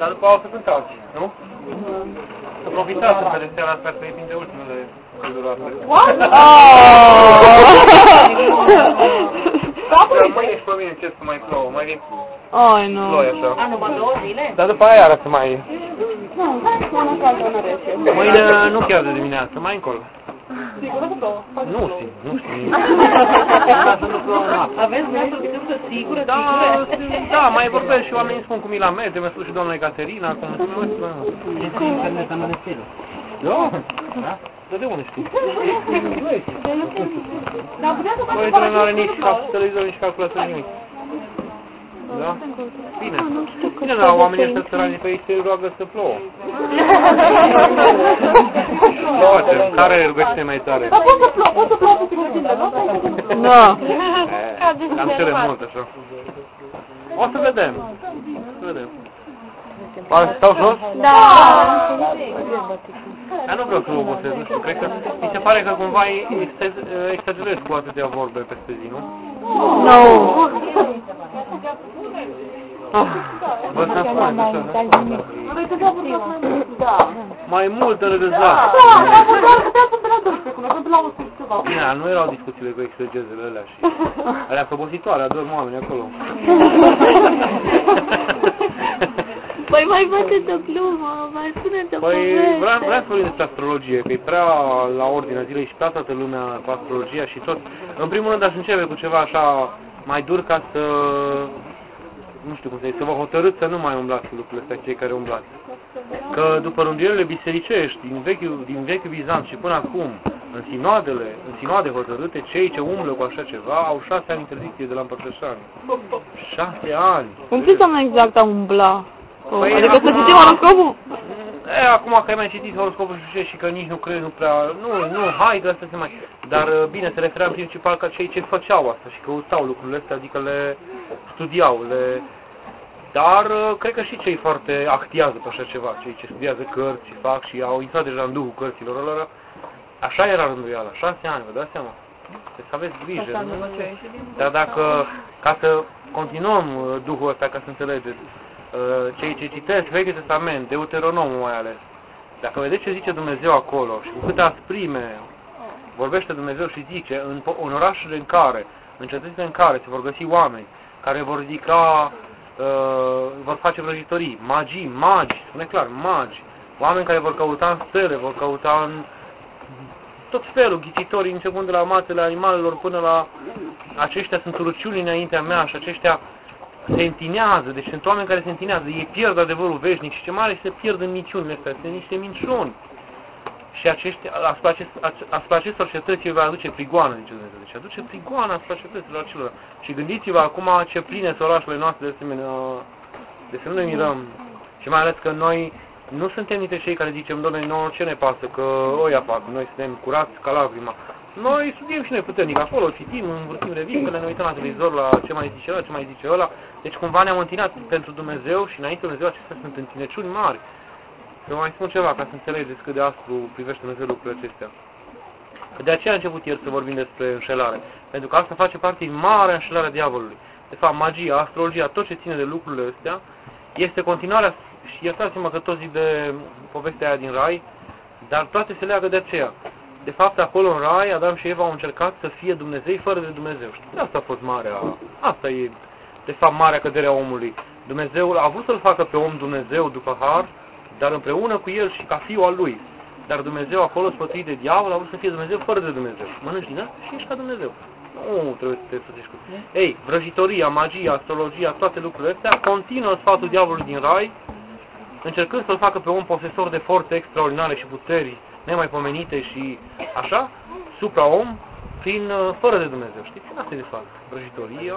Dar după au să cântați, nu? Să profitați să de seara asta să-i printre ultimele călduri astea. What? Dar mâine și pe mine încerc să mai plouă, mai vin cu ploi așa. Numai 2 zile? Dar după aia arată mai... Nu, Mâine nu chiar de dimineață, mai încolo. sigur că plouă. Nu știu. Aveți vreau să sigură, Da, da, mai vorbesc și oamenii spun cum e la merge, mi-a spus și doamna Ecaterina, cum se mă... Este internet la mănăstire. Da? Dar de unde știi? Dar putea să Păi, nu are nici televizor, nici calculator, nimic. Da? Bine. Bine, dar oamenii ăștia sărani pe ei se roagă să plouă. Poate, care rugăciune mai tare? Dar pot să plouă cu siguranță, nu? Da. Cam cere mult, așa. O să vedem. Oare stau jos? Da. Dar nu vreau să obosesc, nu știu, cred că mi se pare că cumva exagerez cu atâtea vorbe peste zi, nu? Nu. Vă să spuneți așa, Da. mai mult în regăzat. Da, putea să la 12, cum ajung la 100 ceva. Bine, nu erau discuțiile cu exegezele alea și... alea căbositoare, adorm oameni acolo. Păi mai faceți o glumă, mai spuneți o poveste. Vreau să vorbim despre astrologie, că e prea la ordinea zilei și prea toată lumea cu astrologia și tot. În primul rând aș începe cu ceva așa mai dur ca să... nu știu cum să zic, să vă hotărâți să nu mai umblați cu lucrurile astea, cei care umblați. Că după rânduielile bisericești, din vechiul Bizanț și până acum, în sinoade hotărâte, cei ce umblă cu așa ceva au 6 ani interdicție de la împărtășanie. 6 ani! Cum ce înseamnă exact a umbla? Păi, adică să citim horoscopul? Acum că ai mai citit horoscopul și că nici nu crezi, nu prea... Nu, hai că asta se mai... Dar bine, se referea în principal ca cei ce făceau asta și căutau lucrurile astea, adică le studiau, Dar cred că și cei foarte actiază pe așa ceva, cei ce studiază cărți și fac și au intrat deja în duhul cărților lor. Așa era rânduiala, 6 ani, vă dați seama? Deci să aveți grijă, nu? Dar dacă, ca să continuăm duhul ăsta, ca să înțelegeți, cei ce citesc Vechiul Testament, Deuteronomul mai ales, dacă vedeți ce zice Dumnezeu acolo și cu câte asprime vorbește Dumnezeu și zice, în orașele în care, în cetățile în care se vor găsi oameni care vor ridica, vor face vrăjitorii, magi, spune clar, magi, oameni care vor căuta în stele, vor căuta în tot felul, ghicitorii, începând de la matele animalelor până la aceștia sunt urăciuni înaintea mea și aceștia se întinează, deci sunt oameni care se întinează, ei pierd adevărul veșnic și ce mare se pierd în minciunile astea, sunt niște minciuni. Și asupra acestor cetăți va aduce prigoană, zice Dumnezeu. Deci aduce prigoană asupra cetăților acelora. Și gândiți-vă acum ce pline sunt orașele noastre de asemenea, de să nu ne mirăm. Și mai ales că noi nu suntem dintre cei care zicem, Doamne, nouă ce ne pasă, că oia fac, noi suntem curați ca lacrima. Noi studiem și noi puternic acolo, citim, învârtim revizurile, ne uităm la televizor la ce mai zice ăla, ce mai zice ăla. Deci cumva ne-am întinat pentru Dumnezeu și înainte Dumnezeu acestea sunt întineciuni mari. Să mai spun ceva ca să înțelegeți cât de aspru privește Dumnezeu lucrurile acestea. Că de aceea a început ieri să vorbim despre înșelare. Pentru că asta face parte din marea înșelare a diavolului. De fapt, magia, astrologia, tot ce ține de lucrurile astea, este continuarea, și iertați-mă că tot zic de povestea aia din Rai, dar toate se leagă de aceea. De fapt, acolo în Rai, Adam și Eva au încercat să fie Dumnezei fără de Dumnezeu. Știți, asta a fost asta e, de fapt, marea cădere a omului. Dumnezeu a vrut să-l facă pe om Dumnezeu după har, dar împreună cu el și ca fiul al lui. Dar Dumnezeu, acolo sfătuit de diavol, a vrut să fie Dumnezeu fără de Dumnezeu. Mănânci din asta și ești ca Dumnezeu. Nu trebuie să te sfățești cu... Ei, vrăjitoria, magia, astrologia, toate lucrurile astea continuă sfatul diavolului din Rai, încercând să-l facă pe om posesor de forțe extraordinare și puteri nemaipomenite și așa, supra-om, fără de Dumnezeu. Știți? Asta e de fapt. Vrăjitoria,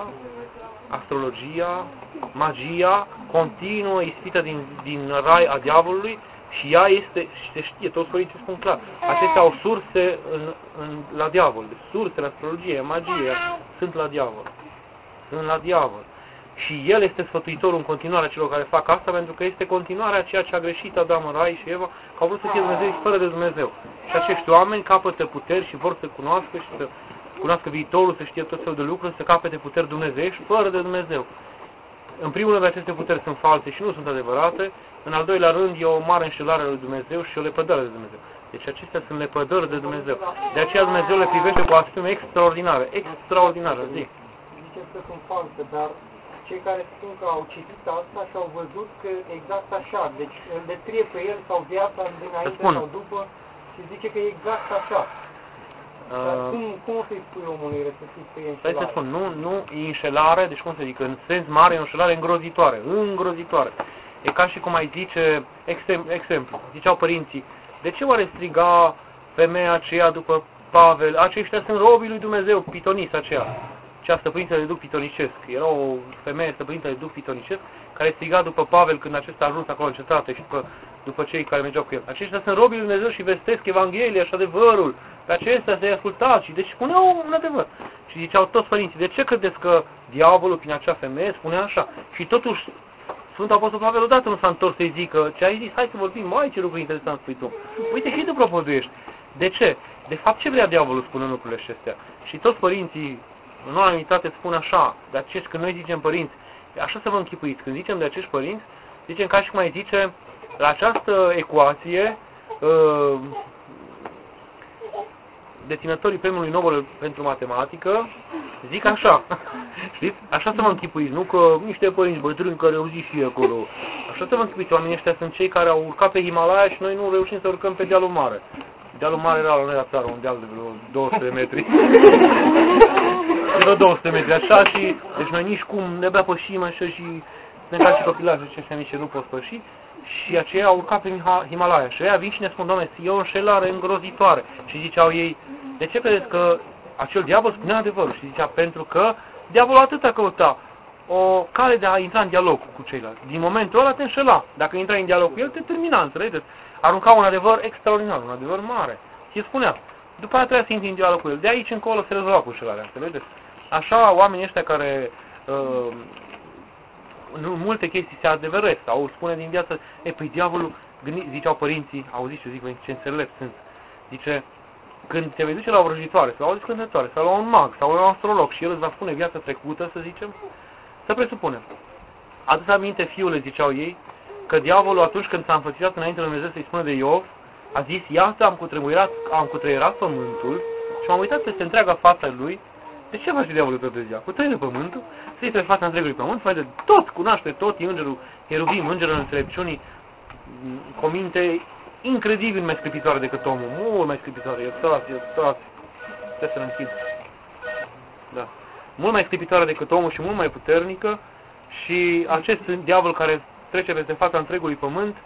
astrologia, magia, continuă ispita din Rai a diavolului și ea este, și se știe, toți părinții spun clar, acestea au surse la diavol. Deci sursele astrologiei, magie, sunt la diavol. Sunt la diavol. Și el este sfătuitorul în continuare a celor care fac asta, pentru că este continuarea a ceea ce a greșit Adam în Rai și Eva, că au vrut să fie Dumnezeu fără de Dumnezeu. Și acești oameni capătă puteri și vor să cunoască și să cunoască viitorul, să știe tot felul de lucruri, să capete puteri dumnezeiești fără de Dumnezeu. în primul rând, aceste puteri sunt false și nu sunt adevărate. În al doilea rând, e o mare înșelare a lui Dumnezeu și o lepădare de Dumnezeu. Deci acestea sunt lepădări de Dumnezeu. De aceea Dumnezeu le privește cu o astume extraordinară. Extraordinară, zic. Ziceți că sunt false, dar cei care spun că au citit asta și au văzut că exact așa. Deci îl descrie pe el sau viața dinainte sau după și zice că e exact așa. Dar cum o să-i spui omului respectiv că e înșelare? Stai să spun, nu e înșelare, deci cum se zic, în sens mare e o înșelare îngrozitoare. Îngrozitoare. E ca și cum ai zice, exemplu, ziceau părinții, de ce oare striga femeia aceea după Pavel? Aceștia sunt robii lui Dumnezeu, pitonisa aceea. Cea stăpânită de duh pitonicesc. Era o femeie stăpânită de duh pitonicesc care striga după Pavel când acesta a ajuns acolo în cetate și după cei care mergeau cu el. Aceștia sunt robii lui Dumnezeu și vestesc Evanghelia și adevărul. Pe acestea să-i ascultați. Și deci spuneau un adevăr. Și ziceau toți părinții, de ce credeți că diavolul prin acea femeie spunea așa? Și totuși Sfântul Apostol Pavel odată nu s-a întors să-i zică ce ai zis, hai să vorbim, mai ce lucruri interesant spui tu. Uite și tu propovăduiești. De ce? De fapt ce vrea diavolul spunând lucrurile acestea? Și toți părinții în unanimitate spun așa, de acești, când noi zicem părinți, așa să vă închipuiți, când zicem de acești părinți, zicem ca și cum ai zice, la această ecuație, deținătorii premiului Nobel pentru matematică zic așa, știți? Așa să vă închipuiți, nu că niște părinți bătrâni care au zis și acolo. Așa să vă închipuiți, oamenii ăștia sunt cei care au urcat pe Himalaya și noi nu reușim să urcăm pe dealul mare. Dealul mare era la noi la țară, un deal de vreo 200 de metri. Vreo 200 metri, așa și... Deci noi nici cum ne bea pășim așa și ne ca și copilași, ce ăștia mici nu pot păși. Și aceia au urcat pe Himalaya. Și aia vin și ne spun, Doamne, e o înșelare îngrozitoare. Și ziceau ei, de ce credeți că acel diavol spunea adevărul? Și zicea, pentru că diavolul atâta căuta o cale de a intra în dialog cu ceilalți. Din momentul ăla te înșela. Dacă intrai în dialog cu el, te termina, înțelegeți? Arunca un adevăr extraordinar, un adevăr mare. Și spunea, după aia trebuia să intri în dialog cu el. De aici încolo se rezolva cu înșelarea, înțelegeți? Așa, oamenii ăștia care multe chestii se adeveresc sau spune din viață, păi diavolul, ziceau părinții, auziți ce zic, ce înțelept sunt, zice, când te vei duce la o vrăjitoare sau la o descântătoare sau la un mag sau la un astrolog și el îți va spune viața trecută, să zicem, să presupunem. Adu-ți aminte, fiule, ziceau ei, că diavolul atunci când s-a înfățișat înainte lui Dumnezeu să-i spună de Iov, a zis, iată, am cutreierat pământul și m-am uitat peste întreaga fața lui. De ce face diavolul toată ziua? Cutreie pământul, să-i pe fața întregului pământ, face tot, cunoaște tot, e îngerul cherubim, îngerul înțelepciunii, cu minte incredibil mai sclipitoare decât omul, mult mai sclipitoare, iertați, trebuie să-l închid. Da. Mult mai sclipitoare decât omul și mult mai puternică și acest diavol care trece peste fața întregului pământ,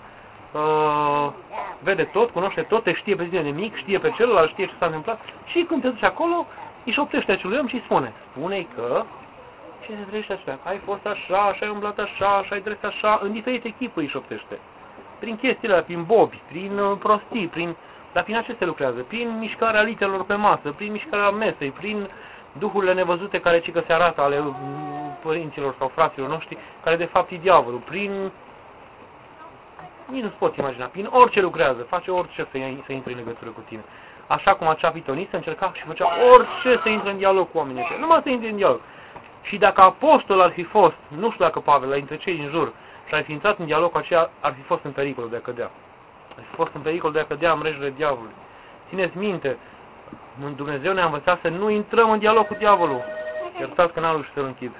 vede tot, cunoaște tot, te știe pe tine de mic, știe pe celălalt, știe ce s-a întâmplat și când te duci acolo, îi șoptește acelui om și spune-i că ce se trăiește așa, ai fost așa, așa ai umblat așa, așa ai dres așa, în diferite echipuri îi șoptește. Prin chestiile alea, prin bobi, prin prostii, dar prin acestea lucrează, prin mișcarea literelor pe masă, prin mișcarea mesei, prin duhurile nevăzute care cică se arată ale părinților sau fraților noștri, care de fapt e diavolul, prin... Nici nu-ți poți imagina, prin orice lucrează, face orice să intre în legătură cu tine. Așa cum acea pitonistă încerca și făcea orice să intre în dialog cu oamenii ăștia, numai să intre în dialog. Și dacă apostol ar fi fost, nu știu dacă Pavel, dintre cei din jur, și ar fi intrat în dialog cu aceea, ar fi fost în pericolul de a cădea. Ar fi fost în pericolul de a cădea în mrejele diavolului. Țineți minte, Dumnezeu ne-a învățat să nu intrăm în dialog cu diavolul. Iertați că n-am reușit să-l închid.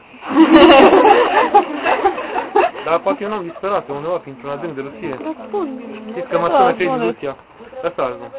Dar poate eu n-am disperat undeva printr-un adânc de Rusie. Știți că mă sună cei din Rusia. Asta nu.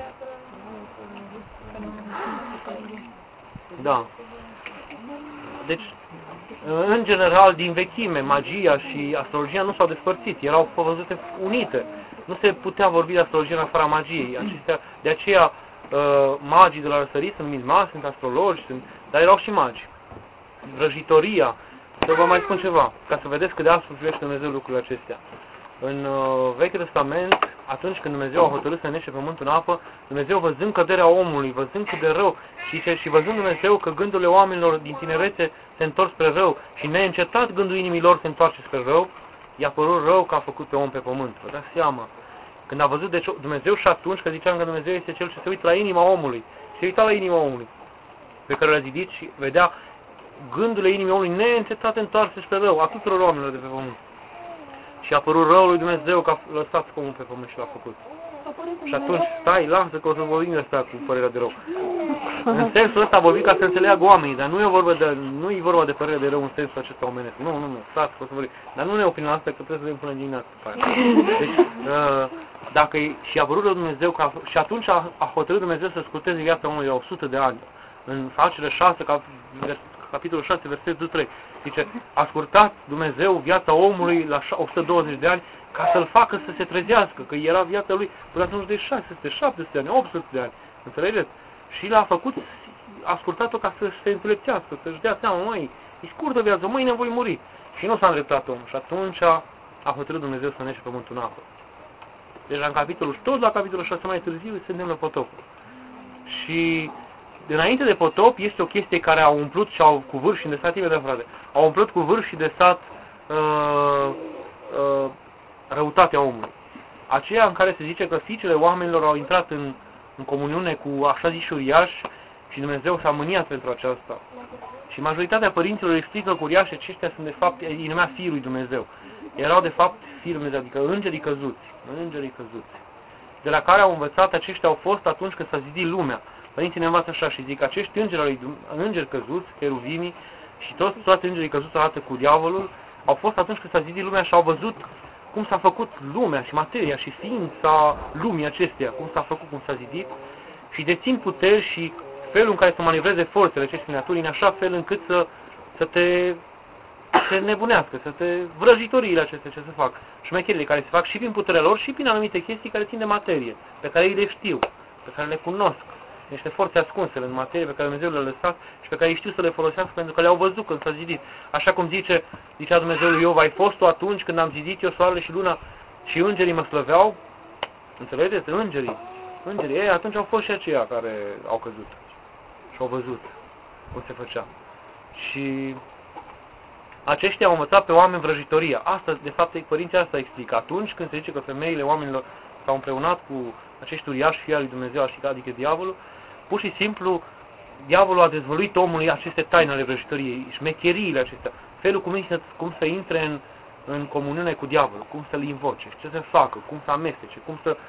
Da. Deci, în general, din vechime, magia și astrologia nu s-au despărțit. Erau văzute unite. Nu se putea vorbi de astrologie în afara magiei. De aceea, magii de la răsărit sunt numiți magi, sunt astrologi, dar erau și magi. Vrăjitoria. Să vă mai spun ceva, ca să vedeți cât de astfel privește Dumnezeu lucrurile acestea. În Vechiul Testament, atunci când Dumnezeu a hotărât să nește pământul în apă, Dumnezeu văzând căderea omului, văzând cât de rău, și văzând Dumnezeu că gândurile oamenilor din tinerețe se întorc spre rău și neîncetat gândul inimilor se întoarce spre rău, i-a părut rău că a făcut pe om pe pământ. Vă dați seama. Când a văzut deci, Dumnezeu și atunci, că ziceam că Dumnezeu este Cel ce se uită la inima omului, se uita la inima omului, pe care l-a zidit și vedea gândurile inimii omului neîncetat întoarse spre rău a tuturor oamenilor de pe pământ. Și a apărut răul lui Dumnezeu că a lăsat omul pe pământ și l-a făcut. Și atunci stai, lasă că o să vorbim despre asta cu părerea de rău. În sensul ăsta vorbim ca să înțeleagă oamenii, dar nu e vorba de părere de rău în sensul acesta omenesc. Nu, stați, că o să vorbim. Dar nu ne oprim la asta, că trebuie să vedem până dimineață. Deci, dacă și a apărut rău Dumnezeu, și atunci a hotărât Dumnezeu să scurteze viața omului la 100 de ani. În Salcele 6, capitolul 6, versetul 3. Zice, a scurtat Dumnezeu viața omului la 120 de ani ca să-l facă să se trezească, că era viața lui până atunci de 600, 700 de ani, 800 de ani. Înțelegeți? Și l-a făcut, a scurtat-o ca să se înțelepțească, să-și dea seama, măi, e scurtă viața, mâine voi muri. Și nu s-a îndreptat om. Și atunci a hotărât Dumnezeu să nece pământul în apă. Deci tot la capitolul 6 mai târziu se întâmplă potopul. Și înainte de potop este o chestie care au umplut și au cu vârf și îndesat imediat, frate. Au umplut cu vârf și îndesat răutatea omului. Aceea în care se zice că fiicele oamenilor au intrat în comuniune cu așa ziși uriași și Dumnezeu s-a mâniat pentru aceasta. Și majoritatea părinților explică că uriașii aceștia sunt de fapt, îi numea fiii lui Dumnezeu. Erau de fapt fiii lui Dumnezeu, adică îngerii căzuți. De la care au învățat aceștia au fost atunci când s-a zidit lumea. Părinții ne învață așa și zic, acești îngeri căzuți, cheruvimii și toți îngerii căzuți arată cu diavolul, au fost atunci când s-a zidit lumea și au văzut cum s-a făcut lumea și materia și ființa lumii acesteia, cum s-a făcut, cum s-a zidit și dețin puteri și felul în care să manevreze forțele acestei naturi în așa fel încât să te nebunească, să te vrăjitoriile acestea ce se fac, șmecherile care se fac și prin puterea lor și prin anumite chestii care țin de materie, pe care ei le știu, pe care le cunosc. Niște forțe ascunse în materie pe care Dumnezeu le-a lăsat și pe care ei știu să le folosească pentru că le-au văzut când s-a zidit. Așa cum zicea Dumnezeu lui Iov, ai fost tu atunci când am zidit eu soarele și luna și îngerii mă slăveau? Înțelegeți? Îngerii. Ei, atunci au fost și aceia care au căzut și au văzut cum se făcea. Și aceștia au învățat pe oameni vrăjitoria. Asta, de fapt, părinții asta explică. Atunci când se zice că femeile oamenilor s-au împreunat cu acești uriași fii al lui Dumnezeu, adică diavolul, pur și simplu diavolul a dezvăluit omului aceste taine ale vrăjitoriei, șmecheriile acestea, felul cum să intre în comuniune cu diavolul, cum să-l invoce, ce să facă, cum să amestece, cum să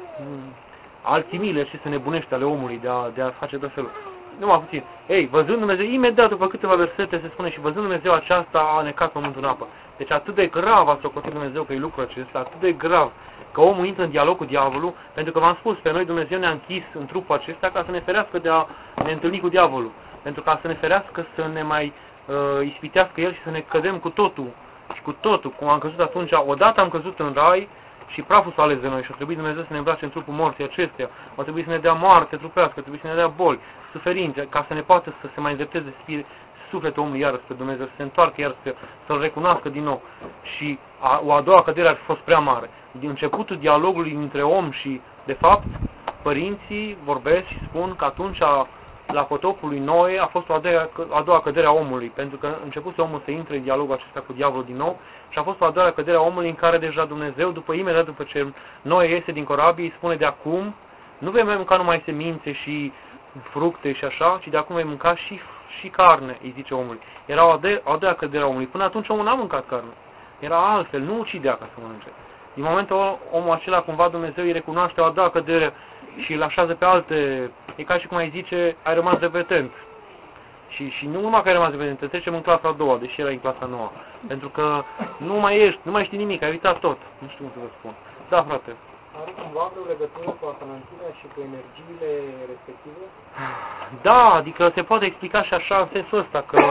altimile aceste nebunești ale omului de a face tot felul. Numai puțin. Ei, văzând Dumnezeu, imediat după câteva versete se spune și văzând Dumnezeu aceasta a anecat pământul în apă. Deci atât de grav a socotit Dumnezeu că e lucrul acesta, atât de grav că omul intră în dialog cu diavolul, pentru că v-am spus, pe noi Dumnezeu ne-a închis în trupul acesta ca să ne ferească de a ne întâlni cu diavolul. Pentru ca să ne ferească să ne mai ispitească el și să ne cădem cu totul. Și cu totul, cum am căzut atunci, odată am căzut în rai și praful s-a ales de noi și a trebuit Dumnezeu să ne îmbrace în trupul morții acesteia, a trebuit să ne dea moarte trupească, a trebuit să ne dea boli, suferințe, ca să ne poată să se mai îndrepteze sufletul omului iară spre Dumnezeu, să se întoarcă iară să-L recunoască din nou. Și o a doua cădere ar fi fost prea mare. Din începutul dialogului dintre om și, de fapt, părinții vorbesc și spun că atunci, la potopul lui Noe, a fost a doua cădere a omului, pentru că începuse omul să intre în dialogul acesta cu diavolul din nou și a fost a doua cădere a omului în care deja Dumnezeu, imediat după ce Noe iese din corabie, îi spune de acum, nu vei mai mânca numai semințe și fructe și așa, ci de acum vei mânca și carne, îi zice omului. Era a doua cădere a omului. Până atunci omul n-a mâncat carne. Era altfel, nu ucidea ca să mănânce. Din momentul omul acela, cumva Dumnezeu îi recunoaște o a doua cădere și îl așează pe alte, e ca și cum ai zice, ai rămas repetent. Și nu numai că ai rămas repetent, te trecem în clasa a doua, deși era în clasa a noua. Pentru că nu mai știi nimic, ai uitat tot. Nu știu cum să vă spun. Da, frate. Are cumva vreo legătură cu Atlantida și cu energiile respective? Da, adică se poate explica și așa în sensul ăsta, că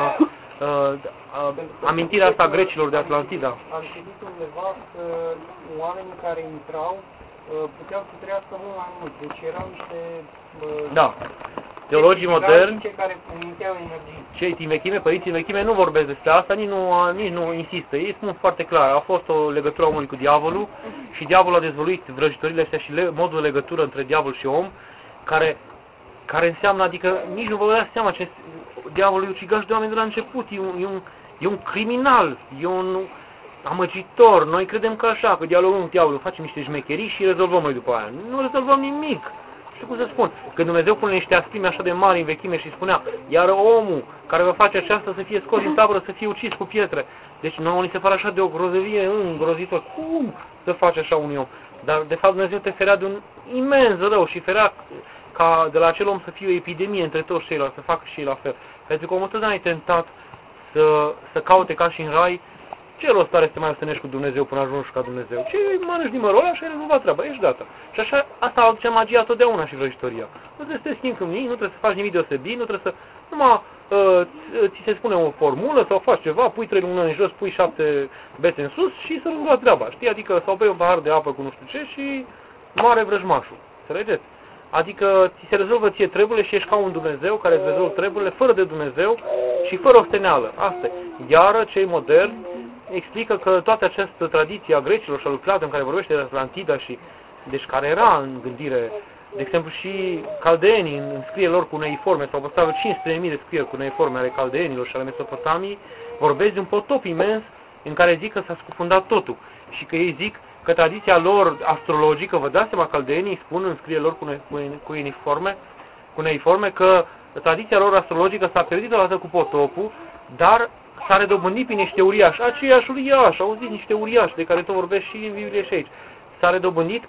amintirea asta a grecilor de Atlantida. Am citit undeva că oamenii care intrau puteau să trăiască mult mai mult. Deci erau niște... Da. Teologii moderni, care emiteau energie. cei din vechime, părinții din vechime nu vorbesc despre asta, nici nu insistă. Ei spun foarte clar, a fost o legătură a omului cu diavolul și diavolul a dezvăluit vrăjitorile astea și modul de legătură între diavol și om, care înseamnă, adică nici nu vă dați seama ce diavolul e ucigaș de oameni de la început, e un criminal, e un amăgitor. Noi credem că așa, că dialogul facem niște șmecherii și rezolvăm noi după aia. Nu rezolvăm nimic. știu cum să spun, când Dumnezeu pune niște asprime așa de mari în vechime și spunea, iar omul care va face aceasta să fie scos din tabără, să fie ucis cu pietre. Deci nouă ni se pare așa de o grozăvie îngrozitor. Cum să faci așa unui om? Dar de fapt Dumnezeu te ferea de un imens rău și ferea ca de la acel om să fie o epidemie între toți ceilalți, să facă și ei la fel. Pentru că omul totdeauna e tentat să caute ca și în rai. Ce rost are să mai ostenești cu Dumnezeu până ajungi ca Dumnezeu? Ce mănânci din măroia și ai rezolvat treaba, ești dată. Și așa, asta aduce magia totdeauna și vrăjitoria. Nu trebuie să te schimbi cu nimic, nu trebuie să faci nimic deosebit, nu trebuie să... Numai ți se spune o formulă sau faci ceva, pui 3 luni în jos, pui 7 bețe în sus și să rezolva treaba. Știi? Adică sau bei un pahar de apă cu nu știu ce și moare vrăjmașul. Înțelegeți? Adică ți se rezolvă ție treburile și ești ca un Dumnezeu care îți rezolvă treburile fără de Dumnezeu și fără osteneală. Asta e. Iar cei moderni explică că toată această tradiție a grecilor și a lui Platon care vorbește de Atlantida și deci care era în gândire, de exemplu și caldeenii în scrierile lor cuneiforme sau păstravă 500.000 de scrieri cuneiforme ale caldeenilor și ale Mesopotamii, vorbesc de un potop imens în care zic că s-a scufundat totul și că ei zic că tradiția lor astrologică, vă dați seama, caldeenii spun în scrierile lor cuneiforme că tradiția lor astrologică s-a pierdut odată cu potopul, dar s-a redobândit prin niște uriași, aceiași uriași, auziți, niște uriași de care tot vorbesc și în Biblie și aici. S-a redobândit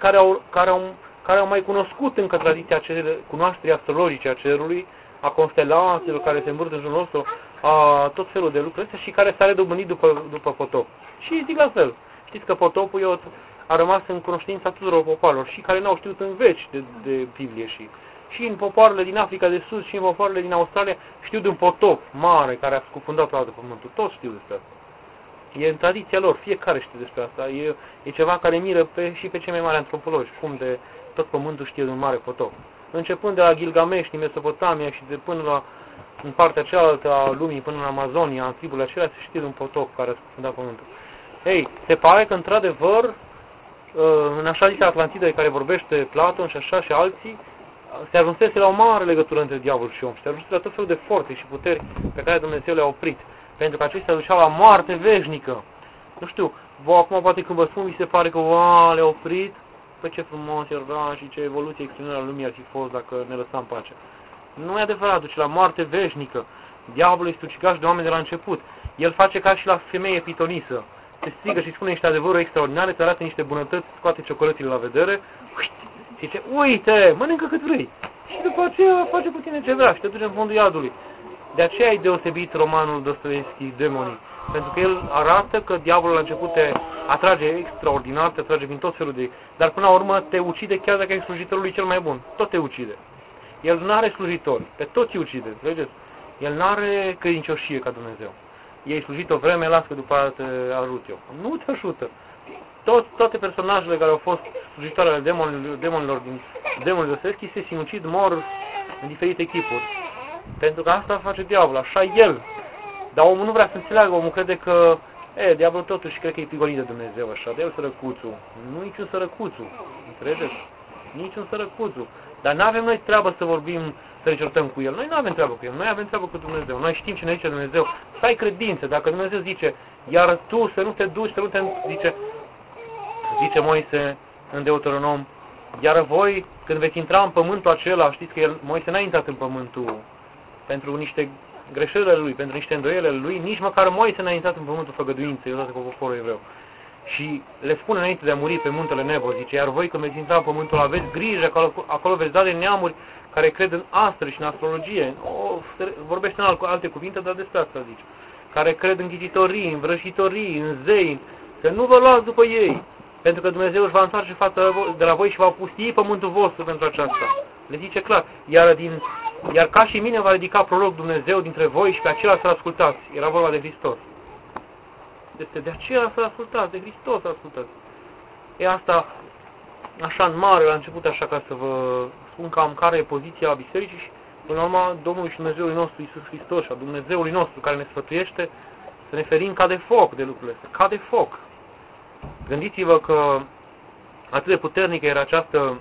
care au mai cunoscut încă tradiția cunoașterii astrologice a cerului, a constelațiilor care se învârt în jurul nostru, a tot felul de lucruri astea și care s-a redobândit după potop. Și zic la fel. Știți că potopul a rămas în cunoștința tuturor popoarelor și care n-au știut în veci de Biblie și în popoarele din Africa de Sud și în popoarele din Australia știu de un potop mare care a scufundat toată pământul. Toți știu despre asta. E în tradiția lor, fiecare știe despre asta. E ceva care miră și pe cei mai mari antropologi, cum de tot pământul știe de un mare potop. Începând de la Gilgamesh din Mesopotamia și până la în partea cealaltă a lumii, până în Amazonia, în triburile acelea, se știe de un potop care a scufundat pământul. Ei, se pare că într-adevăr, în așa zisă Atlantida de care vorbește Platon și așa și alții, se ajunsese la o mare legătură între diavol și om și se ajunsese la tot felul de forțe și puteri pe care Dumnezeu le-a oprit. Pentru că acestea duceau la moarte veșnică. Nu știu, acum poate când vă spun, mi se pare că le-a oprit. Păi ce frumos era și ce evoluție extraordinară a lumii ar fi fost dacă ne lăsam în pace. Nu e adevărat, duce la moarte veșnică. Diavolul este ucigaș de oameni de la început. El face ca și la femeie pitonisă. Se strigă și spune niște adevăruri extraordinare, te arată niște bunătăți, scoate ciocolățile la vedere, și zice, uite, mănâncă cât vrei. Și după aceea face cu tine ce vrea și te duce în fondul iadului. De aceea e deosebit romanul Dostoevski, Demonii. Pentru că el arată că diavolul la început te atrage extraordinar, te atrage din tot felul de... Dar până la urmă te ucide chiar dacă e slujitorul lui cel mai bun. Tot te ucide. El nu are slujitori, pe toți îi ucide, înțelegeți? El nu are credincioșie ca Dumnezeu. Ei slujit o vreme, las că după aia te ajut eu. Nu te ajută. Toate personajele care au fost slujitoare ale demonilor din demonul Dostoevski se sinucid, mor în diferite chipuri. Pentru că asta face diavolul, așa el. Dar omul nu vrea să înțeleagă, omul crede că diavolul totuși cred că e prigonit de Dumnezeu, așa, de el sărăcuțul. Nu niciun sărăcuțul, înțelegeți? Niciun sărăcuțul. Dar nu avem noi treabă să vorbim, să ne certăm cu el. Noi nu avem treabă cu el, noi avem treabă cu Dumnezeu. Noi știm ce ne zice Dumnezeu. Să ai credință, dacă Dumnezeu zice, iar tu să nu te duci, să nu te... Zice Moise în Deuteronom, iar voi, când veți intra în pământul acela, știți că Moise n-a intrat în pământul pentru niște greșelile lui, pentru niște îndoiele lui, nici măcar Moise n-a intrat în pământul făgăduinței, odată cu poporul evreu. Și le spune înainte de a muri pe muntele Nebo, zice, iar voi când veți intra în pământul, aveți grijă, că acolo veți da de neamuri care cred în astri și în astrologie. Vorbește în alte cuvinte, dar despre asta zice. Care cred în ghicitorii, în vrăjitorii, în zei, să nu vă luați după ei, pentru că Dumnezeu își va întoarce fața de la voi și va pustii pământul vostru pentru aceasta. Le zice clar. Iar ca și mine va ridica proroc Dumnezeu dintre voi și pe acela să-l ascultați. Era vorba de Hristos. De aceea să-l ascultați, de Hristos să-l ascultați. E asta, așa în mare, la început, așa ca să vă spun cam care e poziția bisericii și până la urmă Domnului și Dumnezeului nostru, Iisus Hristos și a Dumnezeului nostru care ne sfătuiește să ne ferim ca de foc de lucrurile astea, ca de foc. Gândiți-vă că atât de puternică era această...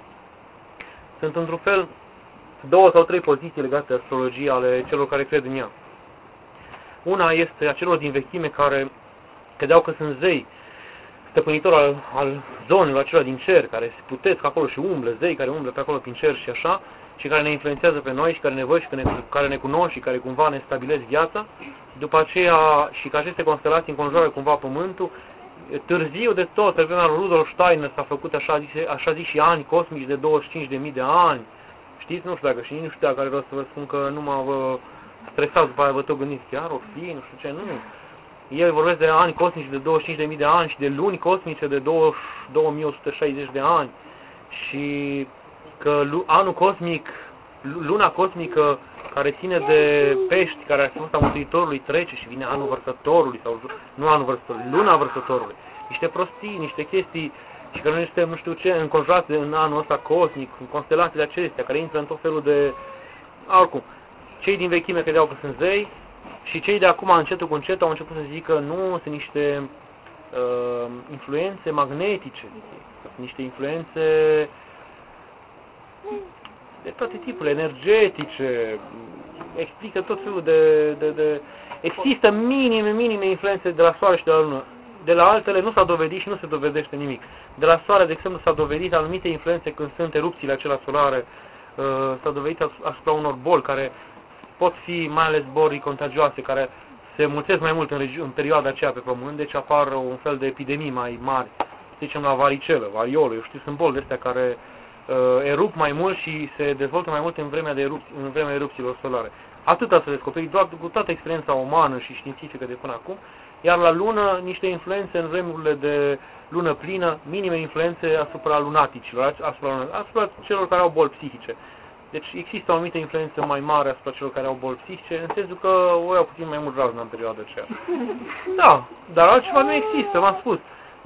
Sunt într-un fel 2 sau 3 poziții legate de astrologie ale celor care cred în ea. Una este a celor din vechime care credeau că sunt zei stăpânitor al zonelor acelea din cer, care se putesc acolo și umblă, zei care umblă pe acolo prin cer și așa, și care ne influențează pe noi și care ne văd și care ne cunosc și care cumva ne stabilesc viața, după aceea și că aceste constelații înconjoară cumva Pământul. Târziu de tot, pe vremea lui Rudolf Steiner s-a făcut așa zis și ani cosmici de 25.000 de ani. Știți? Nu știu dacă și nici nu știu dacă are rost să vă spun că nu mă stresați, după aia vă tot gândiți chiar o fi, nu știu ce, nu. El vorbesc de ani cosmici de 25.000 de ani și de luni cosmice de 2160 de ani. Și că anul cosmic, luna cosmică care ține de pești, care a fost a Mântuitorului trece și vine anul vărsătorului, sau nu anul vărsătorului, luna vărsătorului. Niște prostii, niște chestii și că noi suntem, nu știu ce, înconjurați în anul ăsta cosmic, în constelațiile acestea, care intră în tot felul de... Oricum, cei din vechime credeau că sunt zei și cei de acum, încetul cu încetul, au început să zică nu, sunt niște influențe magnetice, sunt niște influențe de toate tipurile, energetice, explică tot felul de... Există minime influențe de la Soare și de la Lună. De la altele nu s-a dovedit și nu se dovedește nimic. De la Soare, de exemplu, s-a dovedit anumite influențe când sunt erupțiile acelea solare, s-a dovedit asupra unor boli care pot fi mai ales boli contagioase, care se mulțesc mai mult în perioada aceea pe Pământ, deci apar un fel de epidemii mai mari. Zicem la varicelă, variolă, eu știu, sunt boli de astea care erup mai mult și se dezvoltă mai mult în vremea erupțiilor solare. Atâta s-a descoperit, doar cu toată experiența umană și științifică de până acum, iar la lună niște influențe în vremurile de lună plină, minime influențe asupra lunaticilor, asupra celor care au boli psihice. Deci există o anumită influență mai mare asupra celor care au boli psihice, în sensul că o iau puțin mai mult razna în perioada aceea. Da, dar altceva nu există, v-am spus.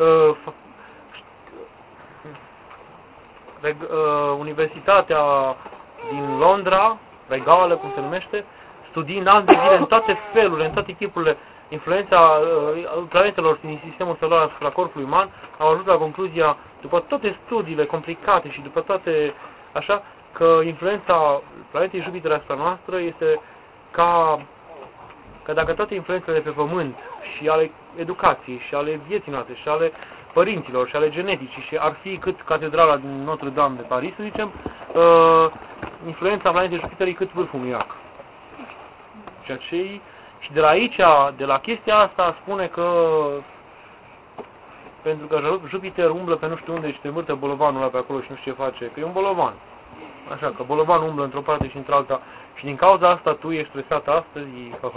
Universitatea din Londra, regală, cum se numește, studiind ani de zile în toate felurile, în toate tipurile, influența planetelor din sistemul solar asupra corpului uman, au ajuns la concluzia, după toate studiile complicate și după toate așa, că influența planetei Jupiter asupra noastră este ca dacă toate influențele de pe Pământ și ale educației și ale vieții noastre și ale părinților și ale geneticii și ar fi cât catedrala din Notre-Dame de Paris, să zicem, influența planetei Jupiter e cât vârful unui iac. Și de la aici, de la chestia asta, spune că pentru că Jupiter umblă pe nu știu unde și te învârte bolovanul ăla pe acolo și nu știu ce face, că e un bolovan. Așa, că bolovanul umblă într-o parte și într-alta și din cauza asta tu ești stresat astăzi,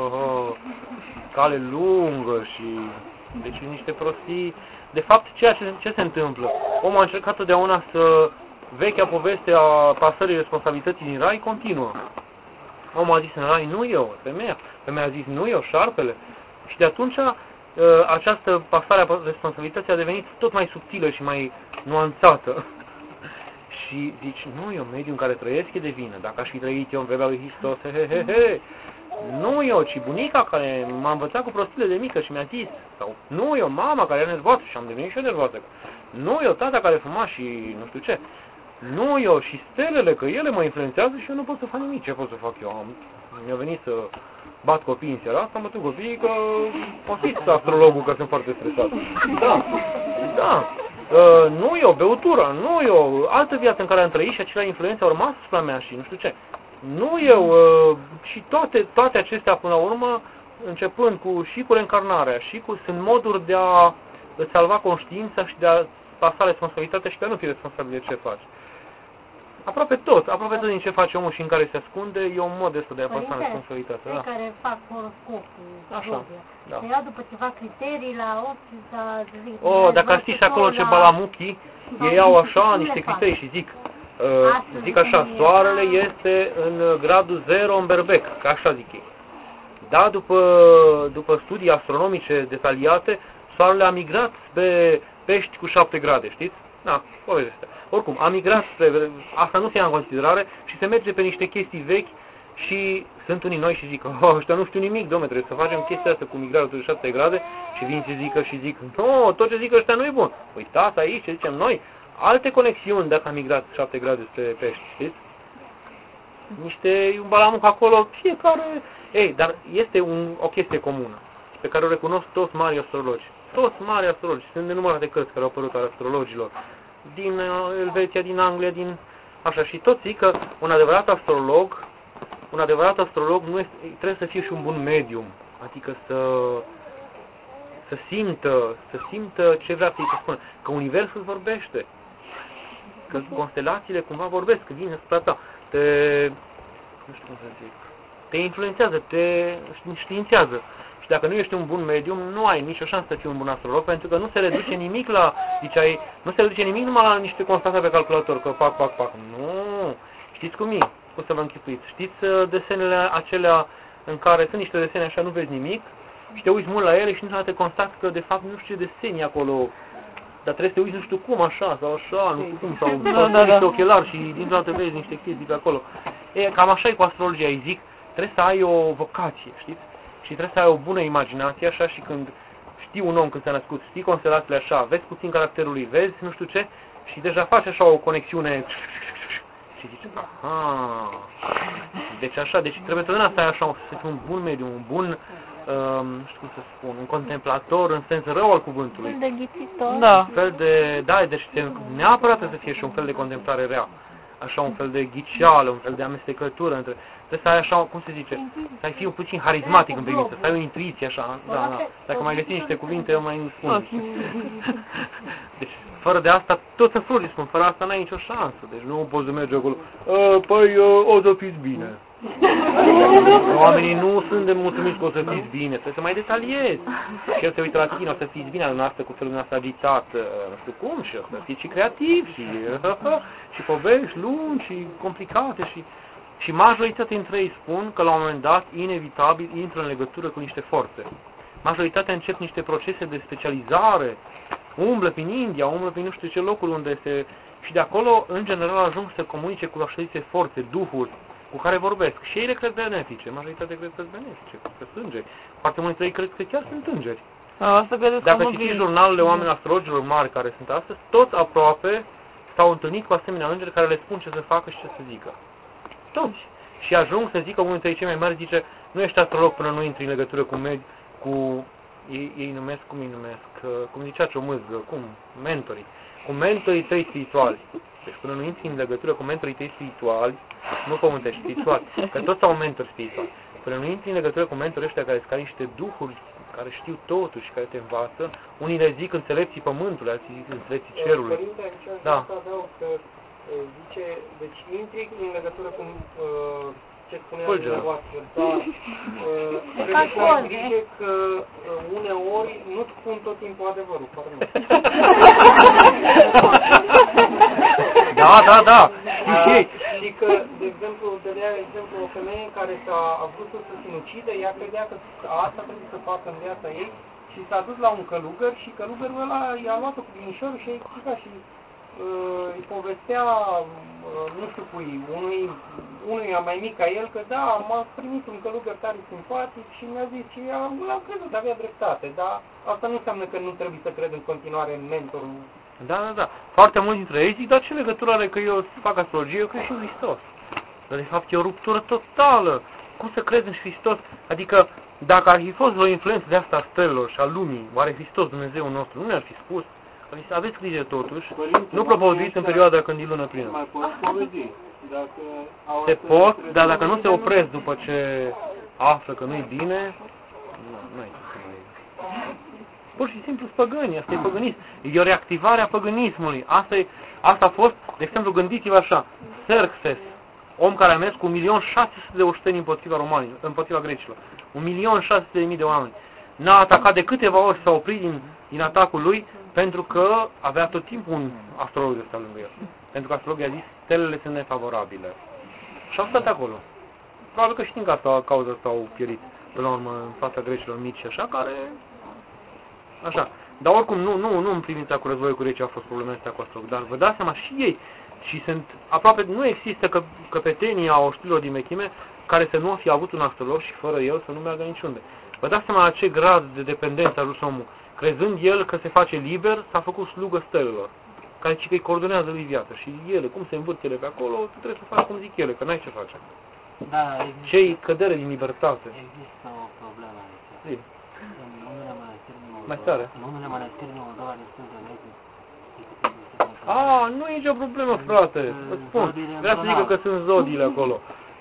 cale lungă și... Deci niște prostii. De fapt, ce se întâmplă? Omul a încercat totdeauna să... Vechea poveste a pasării responsabilității din rai continuă. Omul a zis în rai, nu eu, femeia. Femeia a zis, nu eu, șarpele. Și de atunci această pasare a responsabilității a devenit tot mai subtilă și mai nuanțată. Și zici, nu eu, mediul în care trăiesc e de vină. Dacă aș fi trăit eu în vremea lui Hristos, nu eu, ci bunica care m-a învățat cu prostile de mică și mi-a zis, sau nu eu, mama care era nervoasă și am devenit și eu nervoasă, nu eu, tata care fuma și nu știu ce, nu eu și stelele, că ele mă influențează și eu nu pot să fac nimic, ce pot să fac eu? Mi-a venit să bat copiii în seara asta, am bătut copiii că o fiți astrologul că sunt foarte stresat. Da. Nu eu, beutura, nu eu, altă viață în care am trăit și acelea influențe au rămas asupra mea și nu știu ce. Nu eu, și toate acestea până la urmă, începând și cu reîncarnarea, sunt moduri de a îți salva conștiința și de a pasa responsabilitatea și de a nu fi responsabil de ce faci. Aproape tot din ce face omul și în care se ascunde, e un mod ăsta de a pasa responsabilitatea. Cei care fac horoscopul, așa, da. Se ia după ceva criterii la 8, dacă știi și acolo ce balamuchii, ei au așa niște criterii și zic așa, soarele este în gradul 0 în berbec, ca așa zic ei. Da, după studii astronomice detaliate, soarele a migrat spre pești cu 7 grade, știți? Da, povestea. Oricum, a migrat asta nu se ia în considerare și se merge pe niște chestii vechi și sunt unii noi și zic, ăștia nu știu nimic, dom'le, trebuie să facem chestia asta cu migratul de 7 grade și vin și zic, nu, tot ce zic ăștia nu e bun. Uitați aici ce zicem noi, alte conexiuni dacă a migrat 7 grade spre pești, știți? Un balamuc acolo, fiecare... Dar este o chestie comună pe care o recunosc toți mari astrologi. toți mari astrologi, sunt nenumărate cărți care au apărut ale astrologilor, din Elveția, din Anglia, din așa, și toți zic că un adevărat astrolog nu este, trebuie să fie și un bun medium, adică să simtă ce vrea să-i spună, că universul vorbește, că constelațiile cumva vorbesc, că vine spre ta, nu știu cum să zic, te influențează, te științează. Și dacă nu ești un bun medium, nu ai nicio șansă să fii un bun astrolog, pentru că nu se reduce nimic nu se reduce nimic numai la niște constatări pe calculator, că pac. Nu! Știți cum e? Cum să vă închipuiți? Știți desenele acelea în care sunt niște desene așa, nu vezi nimic, și te uiți mult la ele și niciodată te constat că de fapt nu știu ce deseni acolo, dar trebuie să te uiți nu știu cum, așa, sau așa, nu știu cum, sau niște ochelari și dintr-o dată vezi niște chestii pe acolo. E, cam așa e cu astrologia, îi zic, trebuie să ai o vocație, știți? Și trebuie să ai o bună imaginație, așa, și când știi un om când s-a născut, știi constelațiile așa, vezi puțin caracterul lui, vezi nu știu ce, și deja faci așa o conexiune și zici, aha, deci așa, deci trebuie să ai așa, să fii un bun medium, un bun, nu știu cum să spun, un contemplator în sens rău al cuvântului. Un de ghițitor. Da. Un fel de, da, deci neapărat trebuie să fie și un fel de contemplare rea. Așa, un fel de ghiceală, un fel de amestecătură între... Trebuie să ai așa, cum se zice, să ai fi un puțin harismatic în privință, să ai o intuiție așa, da. Dacă mai găsi niște cuvinte, eu mai spun. Deci, fără de asta, tot să flugi, spun, fără asta n-ai nicio șansă. Deci nu poți să mergi acolo, păi, o să fiți bine. Oamenii nu sunt de mulțumiți că o să fiți bine, trebuie să mai detaliezi. Și el se uită la tine, o să fiți bine, la noastră cu felul nostru agitat, nu știu cum, și o să fiți și creativi, și povești lungi și complicate și majoritatea dintre ei spun că la un moment dat, inevitabil, intră în legătură cu niște forțe. Majoritatea încep niște procese de specializare, umblă prin India, umblă prin nu știu ce locuri unde se... Și de acolo, în general, ajung să comunice cu așa zise forțe, duhuri, cu care vorbesc. Și ei le cred benefice, majoritatea cred că sunt benefice, că sunt îngeri. Foarte mulți ei cred că chiar sunt îngeri. Dacă citiți jurnalele oamenilor astrologilor mari care sunt astăzi, toți aproape s-au întâlnit cu asemenea îngeri care le spun ce să facă și ce să zică. Toți. Și ajung să zică, unul dintre cei mai mari zice, nu ești astrolog până nu intri în legătură cu ei numesc, cum îi numesc, cum zicea Ciomâzgă, mentorii. Cu mentorii tăi spirituali. Deci până nu intri în legătură cu mentorii tăi spirituali, nu pământești, spirituali, că toți au mentori spirituali. Până nu intri în legătură cu mentorii ăștia care sunt niște duhuri, care știu totul și care te învață, unii le zic înțelepții pământului, alții zic înțelepții cerului. Părinte, Da. că zice, deci intri în legătură cu ce spunea dumneavoastră, dar zice că uneori nu spun tot timpul adevărul, pardon. Da. Și că, de exemplu, dădea exemplu o femeie care a vrut să se sinucide, ea credea că asta trebuie să facă în viața ei și s-a dus la un călugăr și călugărul ăla i-a luat-o cu binișorul și a explicat și îi povestea, nu știu cui, unuia mai mic ca el, că da, m-a primit un călugăr tare simpatic și mi-a zis și l-am crezut, avea dreptate, dar asta nu înseamnă că nu trebuie să cred în continuare în mentorul. Da. Foarte mulți dintre ei zic, dar ce legătură are că eu fac astrologie, eu cred și în Hristos. Dar de fapt e o ruptură totală. Cum să crezi în Hristos? Adică, dacă ar fi fost o influență de asta a stelelor și a lumii, oare Hristos, Dumnezeu nostru, nu ne-ar fi spus? Aveți grijă totuși, nu propovăduiți în perioada când e lună plină. Mai poți povedi. Se pot, dar dacă nu se opresc după ce află că nu-i bine, nu e ce mai... Pur și simplu păgâni, asta e păgânism. E o reactivare a păgânismului. Asta a fost, de exemplu, gândiți-vă așa, Xerxes, om care a mers cu 1.600.000 de oșteni împotriva grecilor. 1.600.000 de oameni. N-a atacat de câteva ori și s-a oprit din atacul lui, pentru că avea tot timpul un astrolog de stat lângă el. Pentru că astrologul a zis, stelele sunt nefavorabile. Și au stat acolo. Probabil că știm că cauza asta au pierit până la urmă în fața grecilor mici, așa, care... Așa. Dar oricum, nu în privința cu războiul cu grecii a fost problema astea cu astrolog. Dar vă dați seama și ei. Și sunt aproape, nu există căpetenii a oștilor din vechime care să nu fi avut un astrolog și fără el să nu meargă niciunde. Vă dați seama la ce grad de dependență a ajuns omul. Crezând el că se face liber, s-a făcut slugă stelelor, care zice că îi coordonează lui viața. Și ele, cum se învârt ele pe acolo, tu trebuie să faci cum zic ele, că n-ai ce face. Da, există. Ce-i cădere din libertate. Există o problemă aici. Zi. În Uniunea Mănăstirii Mai tare. În unele mănăstiri Moldova destul de vechi. Nu e nicio problemă, frate. Îți spun. Vreau să zic că sunt zodiile acolo.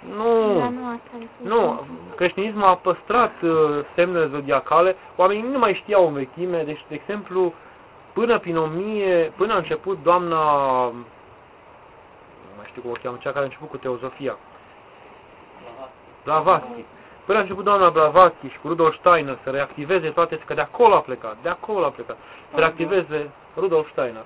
Nu, creștinismul a păstrat semnele zodiacale, oamenii nu mai știau în vechime, deci, de exemplu, până a început doamna, nu mai știu cum o cheamă, cea care a început cu teozofia, Blavatsky. Până a început doamna Blavatsky și cu Rudolf Steiner să reactiveze toate, că de acolo a plecat, să reactiveze Rudolf Steiner.